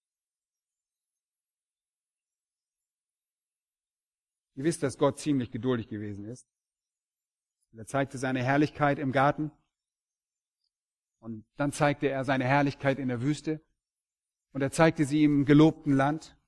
Ihr wisst, dass Gott ziemlich geduldig gewesen ist. Er zeigte seine Herrlichkeit im Garten. Und dann zeigte er seine Herrlichkeit in der Wüste. Und er zeigte sie im gelobten Land.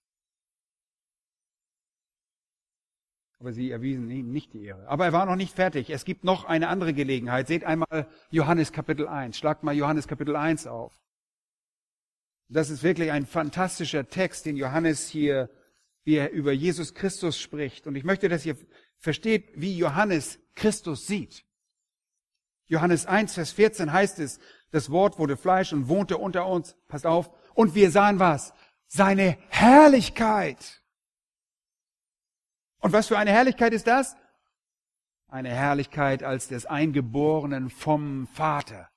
Aber sie erwiesen ihm nicht die Ehre. Aber er war noch nicht fertig. Es gibt noch eine andere Gelegenheit. Seht einmal Johannes Kapitel 1. Schlagt mal Johannes Kapitel 1 auf. Das ist wirklich ein fantastischer Text, den Johannes hier, wie er über Jesus Christus spricht. Und ich möchte, dass ihr versteht, wie Johannes Christus sieht. Johannes 1, Vers 14 heißt es, das Wort wurde Fleisch und wohnte unter uns. Passt auf. Und wir sahen was? Seine Herrlichkeit. Und was für eine Herrlichkeit ist das? Eine Herrlichkeit als des Eingeborenen vom Vater.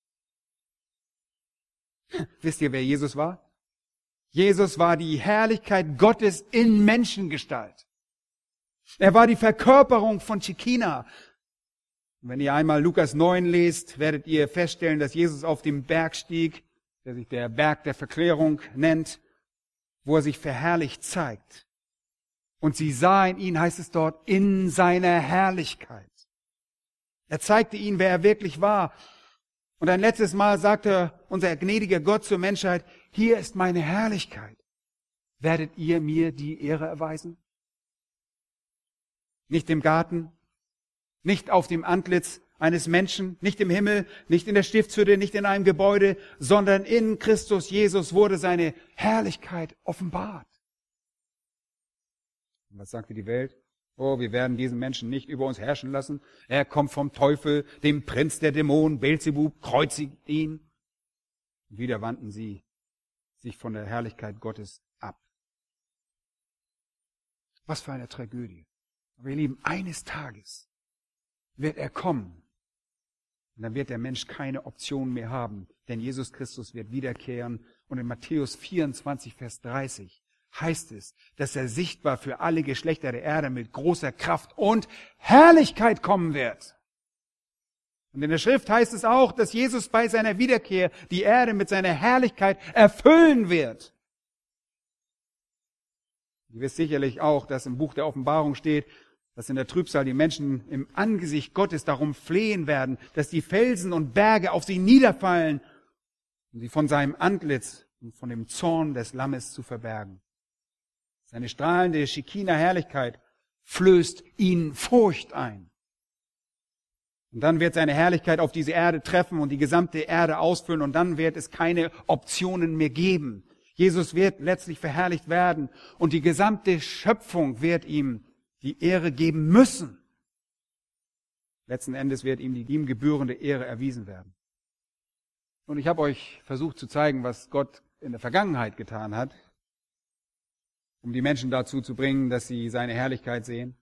Wisst ihr, wer Jesus war? Jesus war die Herrlichkeit Gottes in Menschengestalt. Er war die Verkörperung von Shekinah. Und wenn ihr einmal Lukas 9 lest, werdet ihr feststellen, dass Jesus auf dem Berg stieg, der sich der Berg der Verklärung nennt, wo er sich verherrlicht zeigt. Und sie sahen ihn, heißt es dort, in seiner Herrlichkeit. Er zeigte ihnen, wer er wirklich war. Und ein letztes Mal sagte unser gnädiger Gott zur Menschheit, hier ist meine Herrlichkeit. Werdet ihr mir die Ehre erweisen? Nicht im Garten, nicht auf dem Antlitz eines Menschen, nicht im Himmel, nicht in der Stiftshütte, nicht in einem Gebäude, sondern in Christus Jesus wurde seine Herrlichkeit offenbart. Und was sagte die Welt? Oh, wir werden diesen Menschen nicht über uns herrschen lassen. Er kommt vom Teufel, dem Prinz der Dämonen, Beelzebub, kreuzigt ihn. Und wieder wandten sie sich von der Herrlichkeit Gottes ab. Was für eine Tragödie. Aber ihr Lieben, eines Tages wird er kommen. Und dann wird der Mensch keine Option mehr haben. Denn Jesus Christus wird wiederkehren. Und in Matthäus 24, Vers 30 heißt es, dass er sichtbar für alle Geschlechter der Erde mit großer Kraft und Herrlichkeit kommen wird. Und in der Schrift heißt es auch, dass Jesus bei seiner Wiederkehr die Erde mit seiner Herrlichkeit erfüllen wird. Ihr wisst sicherlich auch, dass im Buch der Offenbarung steht, dass in der Trübsal die Menschen im Angesicht Gottes darum flehen werden, dass die Felsen und Berge auf sie niederfallen, um sie von seinem Antlitz und von dem Zorn des Lammes zu verbergen. Seine strahlende Shekinah-Herrlichkeit flößt ihnen Furcht ein. Und dann wird seine Herrlichkeit auf diese Erde treffen und die gesamte Erde ausfüllen und dann wird es keine Optionen mehr geben. Jesus wird letztlich verherrlicht werden und die gesamte Schöpfung wird ihm die Ehre geben müssen. Letzten Endes wird ihm die ihm gebührende Ehre erwiesen werden. Und ich habe euch versucht zu zeigen, was Gott in der Vergangenheit getan hat, um die Menschen dazu zu bringen, dass sie seine Herrlichkeit sehen.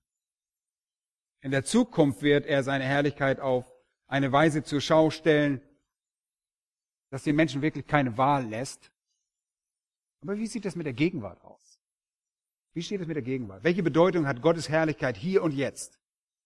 In der Zukunft wird er seine Herrlichkeit auf eine Weise zur Schau stellen, dass den Menschen wirklich keine Wahl lässt. Aber wie sieht das mit der Gegenwart aus? Wie steht es mit der Gegenwart? Welche Bedeutung hat Gottes Herrlichkeit hier und jetzt?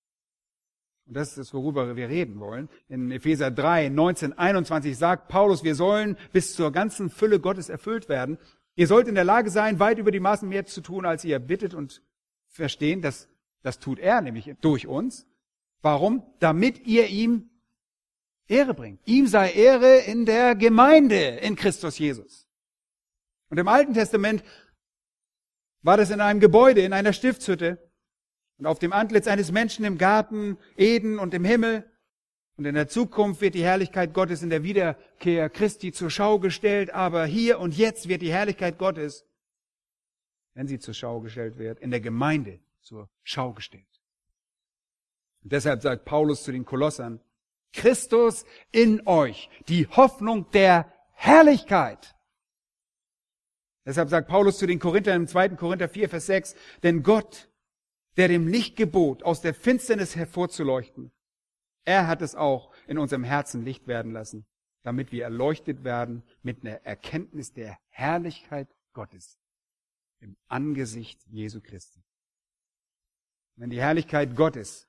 Und das ist es, worüber wir reden wollen. In Epheser 3, 19, 21 sagt Paulus, wir sollen bis zur ganzen Fülle Gottes erfüllt werden. Ihr sollt in der Lage sein, weit über die Maßen mehr zu tun, als ihr bittet und verstehen. Das tut er nämlich durch uns. Warum? Damit ihr ihm Ehre bringt. Ihm sei Ehre in der Gemeinde in Christus Jesus. Und im Alten Testament war das in einem Gebäude, in einer Stiftshütte und auf dem Antlitz eines Menschen im Garten Eden und im Himmel. Und in der Zukunft wird die Herrlichkeit Gottes in der Wiederkehr Christi zur Schau gestellt, aber hier und jetzt wird die Herrlichkeit Gottes, wenn sie zur Schau gestellt wird, in der Gemeinde zur Schau gestellt. Und deshalb sagt Paulus zu den Kolossern, Christus in euch, die Hoffnung der Herrlichkeit. Deshalb sagt Paulus zu den Korinthern im 2. Korinther 4, Vers 6, denn Gott, der dem Licht gebot, aus der Finsternis hervorzuleuchten, er hat es auch in unserem Herzen Licht werden lassen, damit wir erleuchtet werden mit einer Erkenntnis der Herrlichkeit Gottes im Angesicht Jesu Christi. Wenn die Herrlichkeit Gottes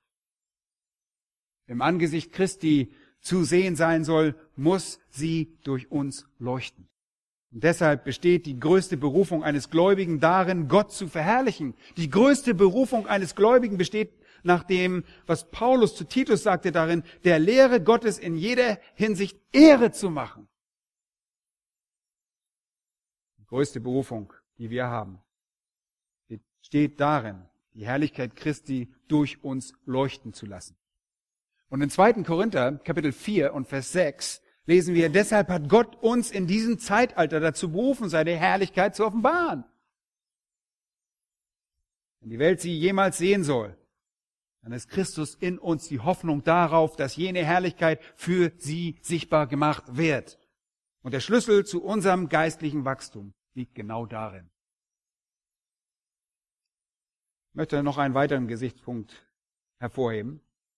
im Angesicht Christi zu sehen sein soll, muss sie durch uns leuchten. Und deshalb besteht die größte Berufung eines Gläubigen darin, Gott zu verherrlichen. Die größte Berufung eines Gläubigen besteht nach dem, was Paulus zu Titus sagte darin, der Lehre Gottes in jeder Hinsicht Ehre zu machen. Die größte Berufung, die wir haben, steht darin, die Herrlichkeit Christi durch uns leuchten zu lassen. Und in 2. Korinther, Kapitel 4 und Vers 6, lesen wir, deshalb hat Gott uns in diesem Zeitalter dazu berufen, seine Herrlichkeit zu offenbaren. Wenn die Welt sie jemals sehen soll, dann ist Christus in uns die Hoffnung darauf, dass jene Herrlichkeit für sie sichtbar gemacht wird. Und der Schlüssel zu unserem geistlichen Wachstum liegt genau darin. Ich möchte noch einen weiteren Gesichtspunkt hervorheben.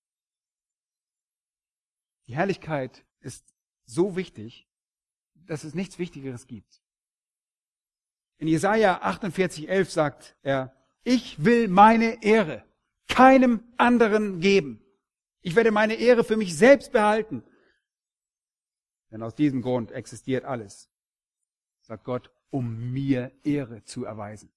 Die Herrlichkeit ist so wichtig, dass es nichts Wichtigeres gibt. In Jesaja 48,11 sagt er, ich will meine Ehre keinem anderen geben. Ich werde meine Ehre für mich selbst behalten. Denn aus diesem Grund existiert alles, sagt Gott, um mir Ehre zu erweisen.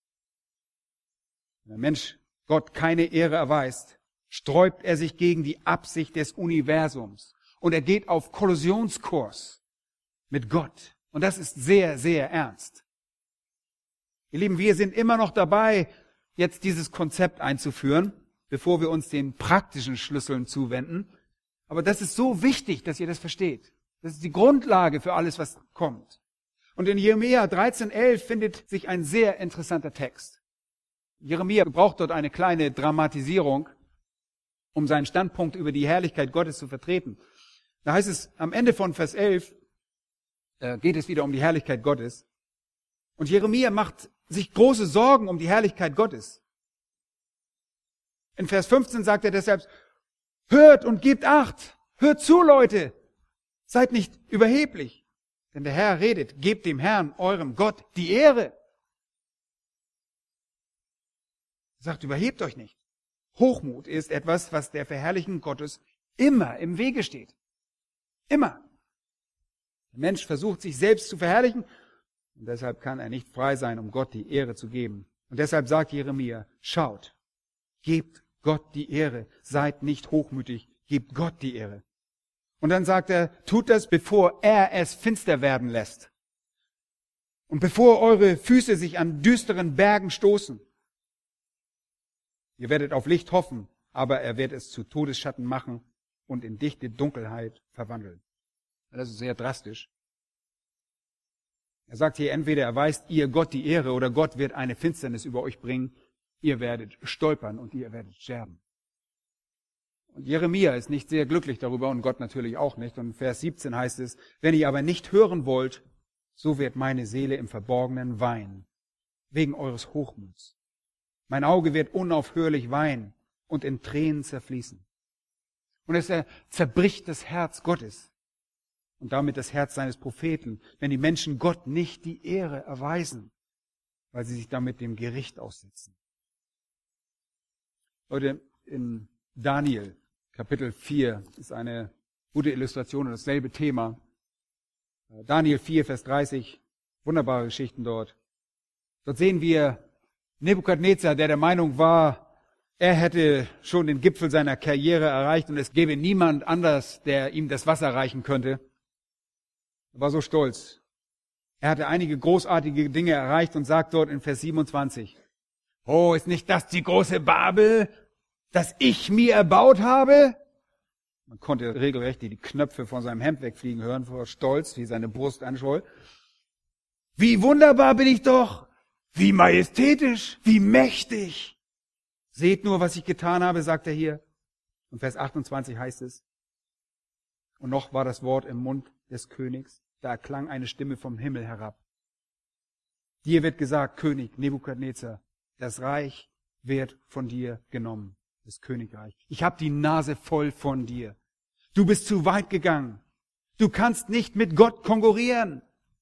Wenn der Mensch Gott keine Ehre erweist, sträubt er sich gegen die Absicht des Universums. Und er geht auf Kollisionskurs mit Gott. Und das ist sehr, sehr ernst. Ihr Lieben, wir sind immer noch dabei, jetzt dieses Konzept einzuführen, bevor wir uns den praktischen Schlüsseln zuwenden. Aber das ist so wichtig, dass ihr das versteht. Das ist die Grundlage für alles, was kommt. Und in Jeremia 13,11 findet sich ein sehr interessanter Text. Jeremia braucht dort eine kleine Dramatisierung, um seinen Standpunkt über die Herrlichkeit Gottes zu vertreten. Da heißt es, am Ende von Vers 11 geht es wieder um die Herrlichkeit Gottes. Und Jeremia macht sich große Sorgen um die Herrlichkeit Gottes. In Vers 15 sagt er deshalb, hört und gebt Acht, hört zu, Leute, seid nicht überheblich. Denn der Herr redet, gebt dem Herrn, eurem Gott, die Ehre. Er sagt, überhebt euch nicht. Hochmut ist etwas, was der Verherrlichung Gottes immer im Wege steht. Immer. Der Mensch versucht, sich selbst zu verherrlichen und deshalb kann er nicht frei sein, um Gott die Ehre zu geben. Und deshalb sagt Jeremia, schaut, gebt Gott die Ehre, seid nicht hochmütig, gebt Gott die Ehre. Und dann sagt er, tut das, bevor er es finster werden lässt. Und bevor eure Füße sich an düsteren Bergen stoßen. Ihr werdet auf Licht hoffen, aber er wird es zu Todesschatten machen und in dichte Dunkelheit verwandeln. Das ist sehr drastisch. Er sagt hier, entweder erweist ihr Gott die Ehre oder Gott wird eine Finsternis über euch bringen. Ihr werdet stolpern und ihr werdet sterben. Und Jeremia ist nicht sehr glücklich darüber und Gott natürlich auch nicht. Und in Vers 17 heißt es, wenn ihr aber nicht hören wollt, so wird meine Seele im Verborgenen weinen, wegen eures Hochmuts. Mein Auge wird unaufhörlich weinen und in Tränen zerfließen. Und es zerbricht das Herz Gottes und damit das Herz seines Propheten, wenn die Menschen Gott nicht die Ehre erweisen, weil sie sich damit dem Gericht aussetzen. Leute, in Daniel, Kapitel 4, ist eine gute Illustration und dasselbe Thema. Daniel 4, Vers 30, wunderbare Geschichten dort. Dort sehen wir Nebukadnezar, der Meinung war, er hätte schon den Gipfel seiner Karriere erreicht und es gäbe niemand anders, der ihm das Wasser reichen könnte. Er war so stolz. Er hatte einige großartige Dinge erreicht und sagt dort in Vers 27, oh, ist nicht das die große Babel, das ich mir erbaut habe? Man konnte regelrecht die Knöpfe von seinem Hemd wegfliegen hören vor Stolz, wie seine Brust anschwoll. Wie wunderbar bin ich doch! Wie majestätisch, wie mächtig. Seht nur, was ich getan habe, sagt er hier. Und Vers 28 heißt es, und noch war das Wort im Mund des Königs, da erklang eine Stimme vom Himmel herab. Dir wird gesagt, König Nebukadnezar, das Reich wird von dir genommen, das Königreich. Ich habe die Nase voll von dir. Du bist zu weit gegangen. Du kannst nicht mit Gott konkurrieren.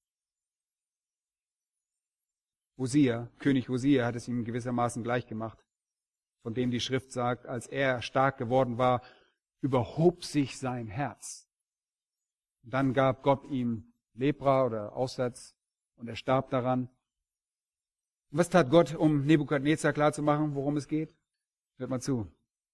König Hosea hat es ihm gewissermaßen gleich gemacht, von dem die Schrift sagt, als er stark geworden war, überhob sich sein Herz. Und dann gab Gott ihm Lepra oder Aussatz und er starb daran. Und was tat Gott, um Nebukadnezar klarzumachen, worum es geht? Hört mal zu.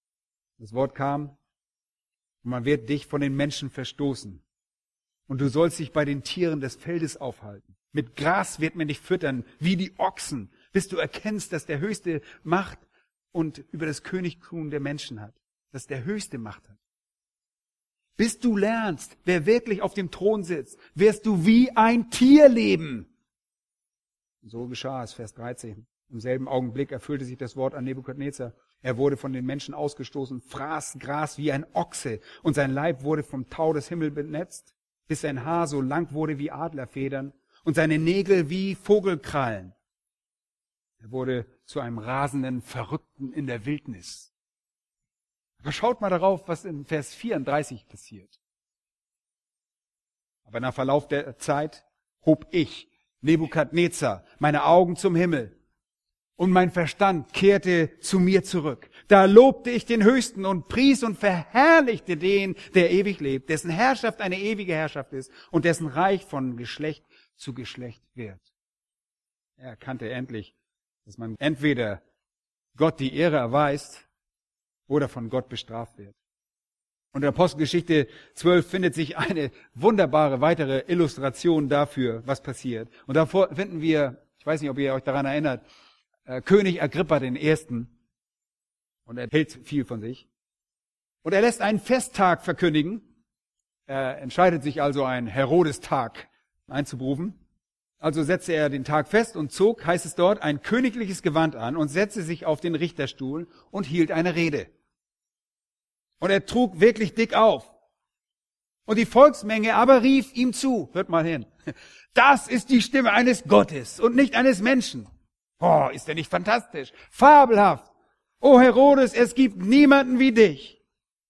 Das Wort kam, und man wird dich von den Menschen verstoßen. Und du sollst dich bei den Tieren des Feldes aufhalten. Mit Gras wird man dich füttern, wie die Ochsen, bis du erkennst, dass der Höchste Macht und über das Königtum der Menschen hat. Dass der Höchste Macht hat. Bis du lernst, wer wirklich auf dem Thron sitzt, wirst du wie ein Tier leben. So geschah es, Vers 13. Im selben Augenblick erfüllte sich das Wort an Nebukadnezar. Er wurde von den Menschen ausgestoßen, fraß Gras wie ein Ochse, und sein Leib wurde vom Tau des Himmels benetzt, bis sein Haar so lang wurde wie Adlerfedern und seine Nägel wie Vogelkrallen. Er wurde zu einem rasenden Verrückten in der Wildnis. Aber schaut mal darauf, was in Vers 34 passiert. Aber nach Verlauf der Zeit hob ich, Nebukadnezar, meine Augen zum Himmel, und mein Verstand kehrte zu mir zurück. Da lobte ich den Höchsten und pries und verherrlichte den, der ewig lebt, dessen Herrschaft eine ewige Herrschaft ist und dessen Reich von Geschlecht zu Geschlecht wird. Er erkannte endlich, dass man entweder Gott die Ehre erweist oder von Gott bestraft wird. Und in Apostelgeschichte 12 findet sich eine wunderbare weitere Illustration dafür, was passiert. Und davor finden wir, ich weiß nicht, ob ihr euch daran erinnert, König Agrippa I. Und er hält viel von sich. Und er lässt einen Festtag verkündigen. Er entscheidet sich also, einen Herodestag einzuberufen. Also setzte er den Tag fest und zog, heißt es dort, ein königliches Gewand an und setzte sich auf den Richterstuhl und hielt eine Rede. Und er trug wirklich dick auf. Und die Volksmenge aber rief ihm zu, hört mal hin, das ist die Stimme eines Gottes und nicht eines Menschen. Oh, ist der nicht fantastisch? Fabelhaft. O Herodes, es gibt niemanden wie dich.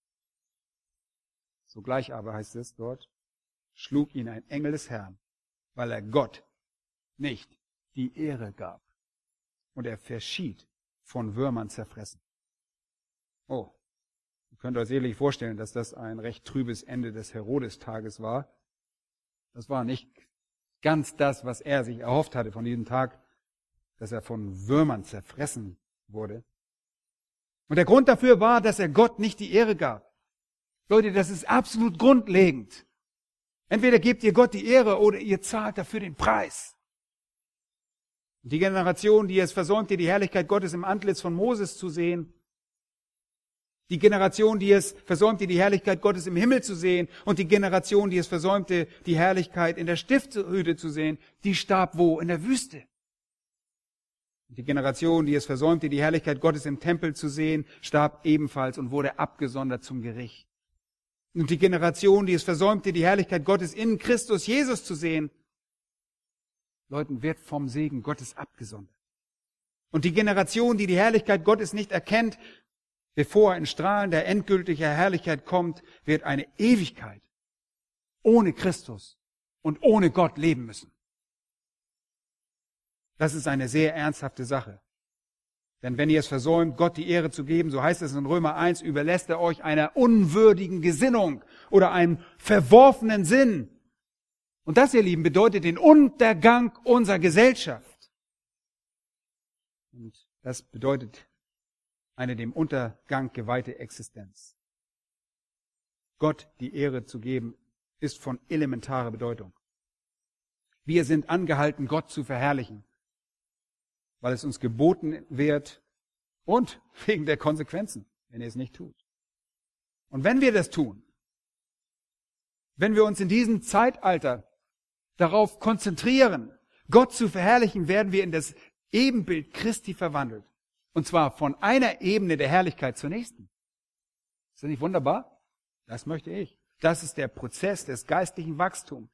Sogleich aber, heißt es dort, schlug ihn ein Engel des Herrn, weil er Gott nicht die Ehre gab. Und er verschied, von Würmern zerfressen. Oh, ihr könnt euch ehrlich vorstellen, dass das ein recht trübes Ende des Herodestages war. Das war nicht ganz das, was er sich erhofft hatte von diesem Tag, dass er von Würmern zerfressen wurde. Und der Grund dafür war, dass er Gott nicht die Ehre gab. Leute, das ist absolut grundlegend. Entweder gebt ihr Gott die Ehre oder ihr zahlt dafür den Preis. Und die Generation, die es versäumte, die Herrlichkeit Gottes im Antlitz von Moses zu sehen, die Generation, die es versäumte, die Herrlichkeit Gottes im Himmel zu sehen, und die Generation, die es versäumte, die Herrlichkeit in der Stiftshütte zu sehen, die starb wo? In der Wüste. Die Generation, die es versäumte, die Herrlichkeit Gottes im Tempel zu sehen, starb ebenfalls und wurde abgesondert zum Gericht. Und die Generation, die es versäumte, die Herrlichkeit Gottes in Christus Jesus zu sehen, Leuten, wird vom Segen Gottes abgesondert. Und die Generation, die die Herrlichkeit Gottes nicht erkennt, bevor er in strahlender, endgültiger Herrlichkeit kommt, wird eine Ewigkeit ohne Christus und ohne Gott leben müssen. Das ist eine sehr ernsthafte Sache. Denn wenn ihr es versäumt, Gott die Ehre zu geben, so heißt es in Römer 1, überlässt er euch einer unwürdigen Gesinnung oder einem verworfenen Sinn. Und das, ihr Lieben, bedeutet den Untergang unserer Gesellschaft. Und das bedeutet eine dem Untergang geweihte Existenz. Gott die Ehre zu geben, ist von elementarer Bedeutung. Wir sind angehalten, Gott zu verherrlichen, weil es uns geboten wird und wegen der Konsequenzen, wenn ihr es nicht tut. Und wenn wir das tun, wenn wir uns in diesem Zeitalter darauf konzentrieren, Gott zu verherrlichen, werden wir in das Ebenbild Christi verwandelt. Und zwar von einer Ebene der Herrlichkeit zur nächsten. Ist das nicht wunderbar? Das möchte ich. Das ist der Prozess des geistlichen Wachstums.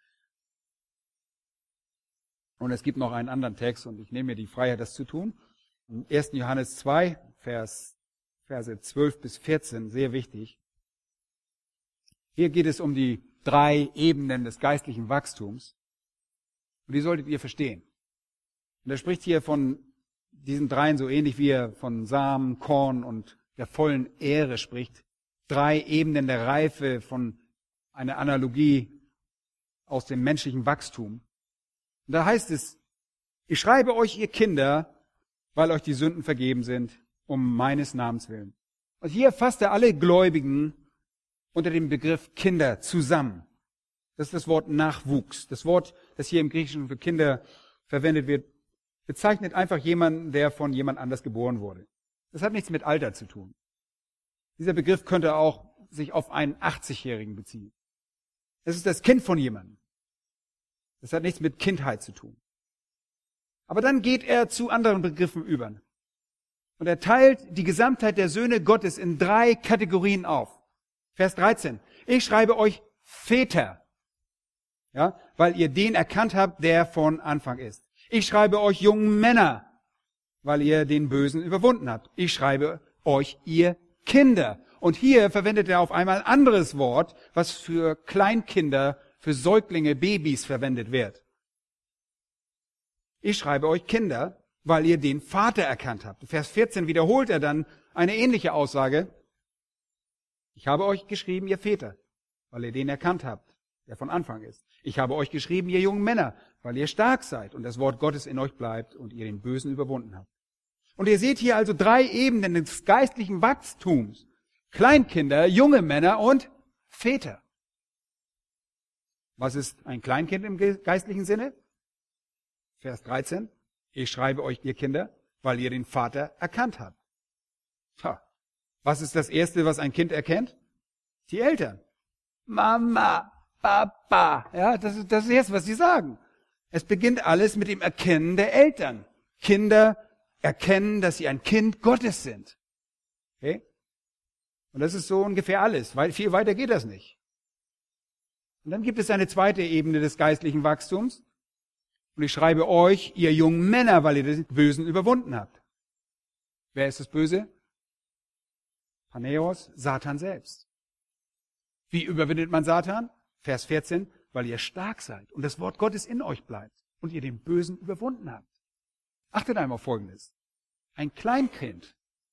Und es gibt noch einen anderen Text, und ich nehme mir die Freiheit, das zu tun. Im 1. Johannes 2, Verse 12 bis 14, sehr wichtig. Hier geht es um die 3 Ebenen des geistlichen Wachstums. Und die solltet ihr verstehen. Und er spricht hier von diesen 3 so ähnlich wie er von Samen, Korn und der vollen Ehre spricht. 3 Ebenen der Reife, von einer Analogie aus dem menschlichen Wachstum. Und da heißt es, ich schreibe euch, ihr Kinder, weil euch die Sünden vergeben sind, um meines Namens willen. Und hier fasst er alle Gläubigen unter dem Begriff Kinder zusammen. Das ist das Wort Nachwuchs. Das Wort, das hier im Griechischen für Kinder verwendet wird, bezeichnet einfach jemanden, der von jemand anders geboren wurde. Das hat nichts mit Alter zu tun. Dieser Begriff könnte auch sich auf einen 80-Jährigen beziehen. Das ist das Kind von jemandem. Das hat nichts mit Kindheit zu tun. Aber dann geht er zu anderen Begriffen über. Und er teilt die Gesamtheit der Söhne Gottes in 3 Kategorien auf. Vers 13. Ich schreibe euch Väter, ja, weil ihr den erkannt habt, der von Anfang ist. Ich schreibe euch jungen Männer, weil ihr den Bösen überwunden habt. Ich schreibe euch ihr Kinder. Und hier verwendet er auf einmal ein anderes Wort, was für Kleinkinder, für Säuglinge, Babys verwendet wird. Ich schreibe euch Kinder, weil ihr den Vater erkannt habt. Vers 14 wiederholt er dann eine ähnliche Aussage. Ich habe euch geschrieben, ihr Väter, weil ihr den erkannt habt, der von Anfang ist. Ich habe euch geschrieben, ihr jungen Männer, weil ihr stark seid und das Wort Gottes in euch bleibt und ihr den Bösen überwunden habt. Und ihr seht hier also 3 Ebenen des geistlichen Wachstums. Kleinkinder, junge Männer und Väter. Was ist ein Kleinkind im geistlichen Sinne? Vers 13. Ich schreibe euch, ihr Kinder, weil ihr den Vater erkannt habt. Was ist das Erste, was ein Kind erkennt? Die Eltern. Mama, Papa. Ja, das ist das Erste, was sie sagen. Es beginnt alles mit dem Erkennen der Eltern. Kinder erkennen, dass sie ein Kind Gottes sind. Okay? Und das ist so ungefähr alles, weil viel weiter geht das nicht. Und dann gibt es eine zweite Ebene des geistlichen Wachstums. Und ich schreibe euch, ihr jungen Männer, weil ihr den Bösen überwunden habt. Wer ist das Böse? Paneos, Satan selbst. Wie überwindet man Satan? Vers 14, weil ihr stark seid und das Wort Gottes in euch bleibt und ihr den Bösen überwunden habt. Achtet einmal auf Folgendes. Ein Kleinkind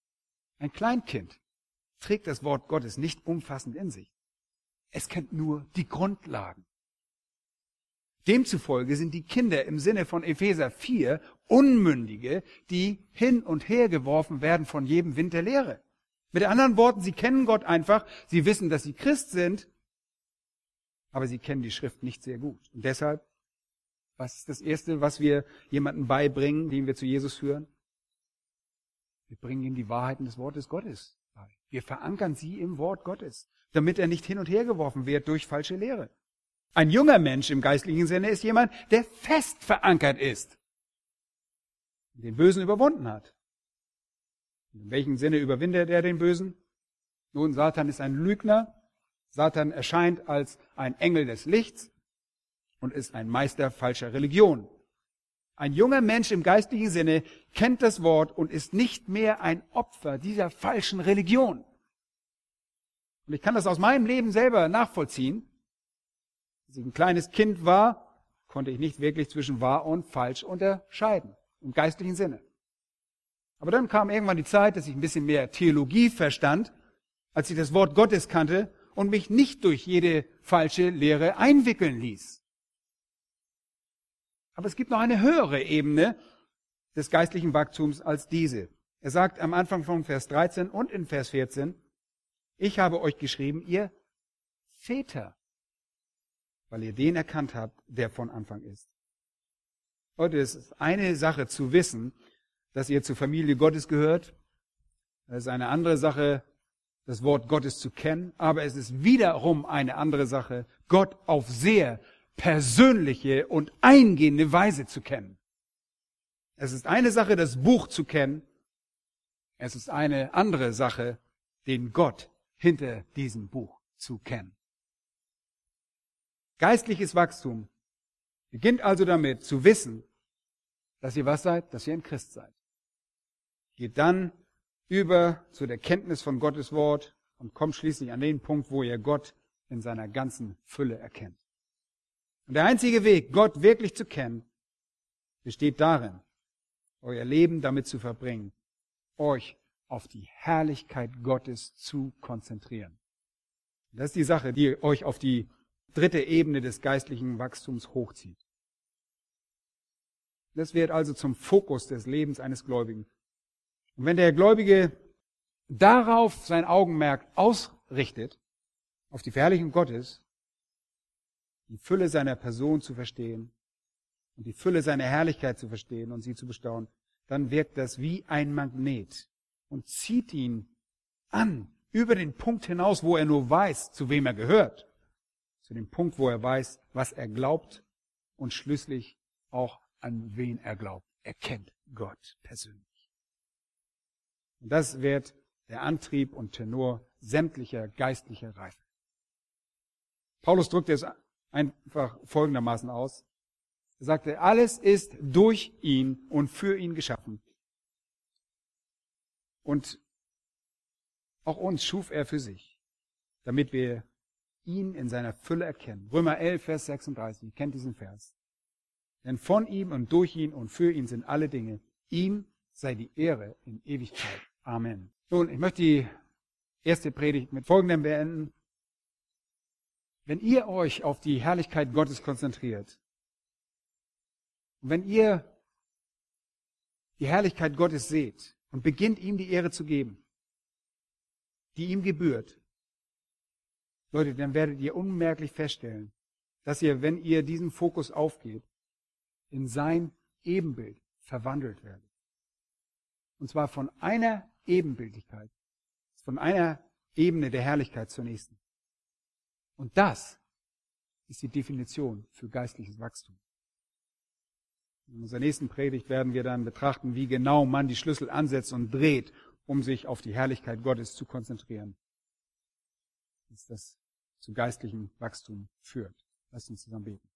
trägt das Wort Gottes nicht umfassend in sich. Es kennt nur die Grundlagen. Demzufolge sind die Kinder im Sinne von Epheser 4 Unmündige, die hin und her geworfen werden von jedem Wind der Lehre. Mit anderen Worten, sie kennen Gott einfach, sie wissen, dass sie Christ sind, aber sie kennen die Schrift nicht sehr gut. Und deshalb, was ist das Erste, was wir jemandem beibringen, den wir zu Jesus führen? Wir bringen ihm die Wahrheiten des Wortes Gottes bei. Wir verankern sie im Wort Gottes, damit er nicht hin und her geworfen wird durch falsche Lehre. Ein junger Mensch im geistlichen Sinne ist jemand, der fest verankert ist, den Bösen überwunden hat. In welchem Sinne überwindet er den Bösen? Nun, Satan ist ein Lügner. Satan erscheint als ein Engel des Lichts und ist ein Meister falscher Religion. Ein junger Mensch im geistlichen Sinne kennt das Wort und ist nicht mehr ein Opfer dieser falschen Religion. Und ich kann das aus meinem Leben selber nachvollziehen. Als ich ein kleines Kind war, konnte ich nicht wirklich zwischen wahr und falsch unterscheiden, im geistlichen Sinne. Aber dann kam irgendwann die Zeit, dass ich ein bisschen mehr Theologie verstand, als ich das Wort Gottes kannte und mich nicht durch jede falsche Lehre einwickeln ließ. Aber es gibt noch eine höhere Ebene des geistlichen Wachstums als diese. Er sagt am Anfang von Vers 13 und in Vers 14, ich habe euch geschrieben, ihr Väter, weil ihr den erkannt habt, der von Anfang ist. Leute, es ist eine Sache zu wissen, dass ihr zur Familie Gottes gehört. Es ist eine andere Sache, das Wort Gottes zu kennen. Aber es ist wiederum eine andere Sache, Gott auf sehr persönliche und eingehende Weise zu kennen. Es ist eine Sache, das Buch zu kennen. Es ist eine andere Sache, den Gott hinter diesem Buch zu kennen. Geistliches Wachstum beginnt also damit zu wissen, dass ihr was seid, dass ihr ein Christ seid. Geht dann über zu der Kenntnis von Gottes Wort und kommt schließlich an den Punkt, wo ihr Gott in seiner ganzen Fülle erkennt. Und der einzige Weg, Gott wirklich zu kennen, besteht darin, euer Leben damit zu verbringen, euch auf die Herrlichkeit Gottes zu konzentrieren. Das ist die Sache, die euch auf die dritte Ebene des geistlichen Wachstums hochzieht. Das wird also zum Fokus des Lebens eines Gläubigen. Und wenn der Gläubige darauf sein Augenmerk ausrichtet, auf die Verherrlichung Gottes, die Fülle seiner Person zu verstehen und die Fülle seiner Herrlichkeit zu verstehen und sie zu bestaunen, dann wirkt das wie ein Magnet und zieht ihn an, über den Punkt hinaus, wo er nur weiß, zu wem er gehört, zu dem Punkt, wo er weiß, was er glaubt und schließlich auch an wen er glaubt. Er kennt Gott persönlich. Und das wird der Antrieb und Tenor sämtlicher geistlicher Reife. Paulus drückte es einfach folgendermaßen aus. Er sagte, alles ist durch ihn und für ihn geschaffen. Und auch uns schuf er für sich, damit wir ihn in seiner Fülle erkennen. Römer 11, Vers 36, ihr kennt diesen Vers. Denn von ihm und durch ihn und für ihn sind alle Dinge. Ihm sei die Ehre in Ewigkeit. Amen. Nun, ich möchte die erste Predigt mit Folgendem beenden. Wenn ihr euch auf die Herrlichkeit Gottes konzentriert, und wenn ihr die Herrlichkeit Gottes seht und beginnt ihm die Ehre zu geben, die ihm gebührt, Leute, dann werdet ihr unmerklich feststellen, dass ihr, wenn ihr diesen Fokus aufgebt, in sein Ebenbild verwandelt werdet. Und zwar von einer Ebenbildlichkeit, von einer Ebene der Herrlichkeit zur nächsten. Und das ist die Definition für geistliches Wachstum. In unserer nächsten Predigt werden wir dann betrachten, wie genau man die Schlüssel ansetzt und dreht, um sich auf die Herrlichkeit Gottes zu konzentrieren. Dass das zu geistlichem Wachstum führt. Lasst uns zusammen beten.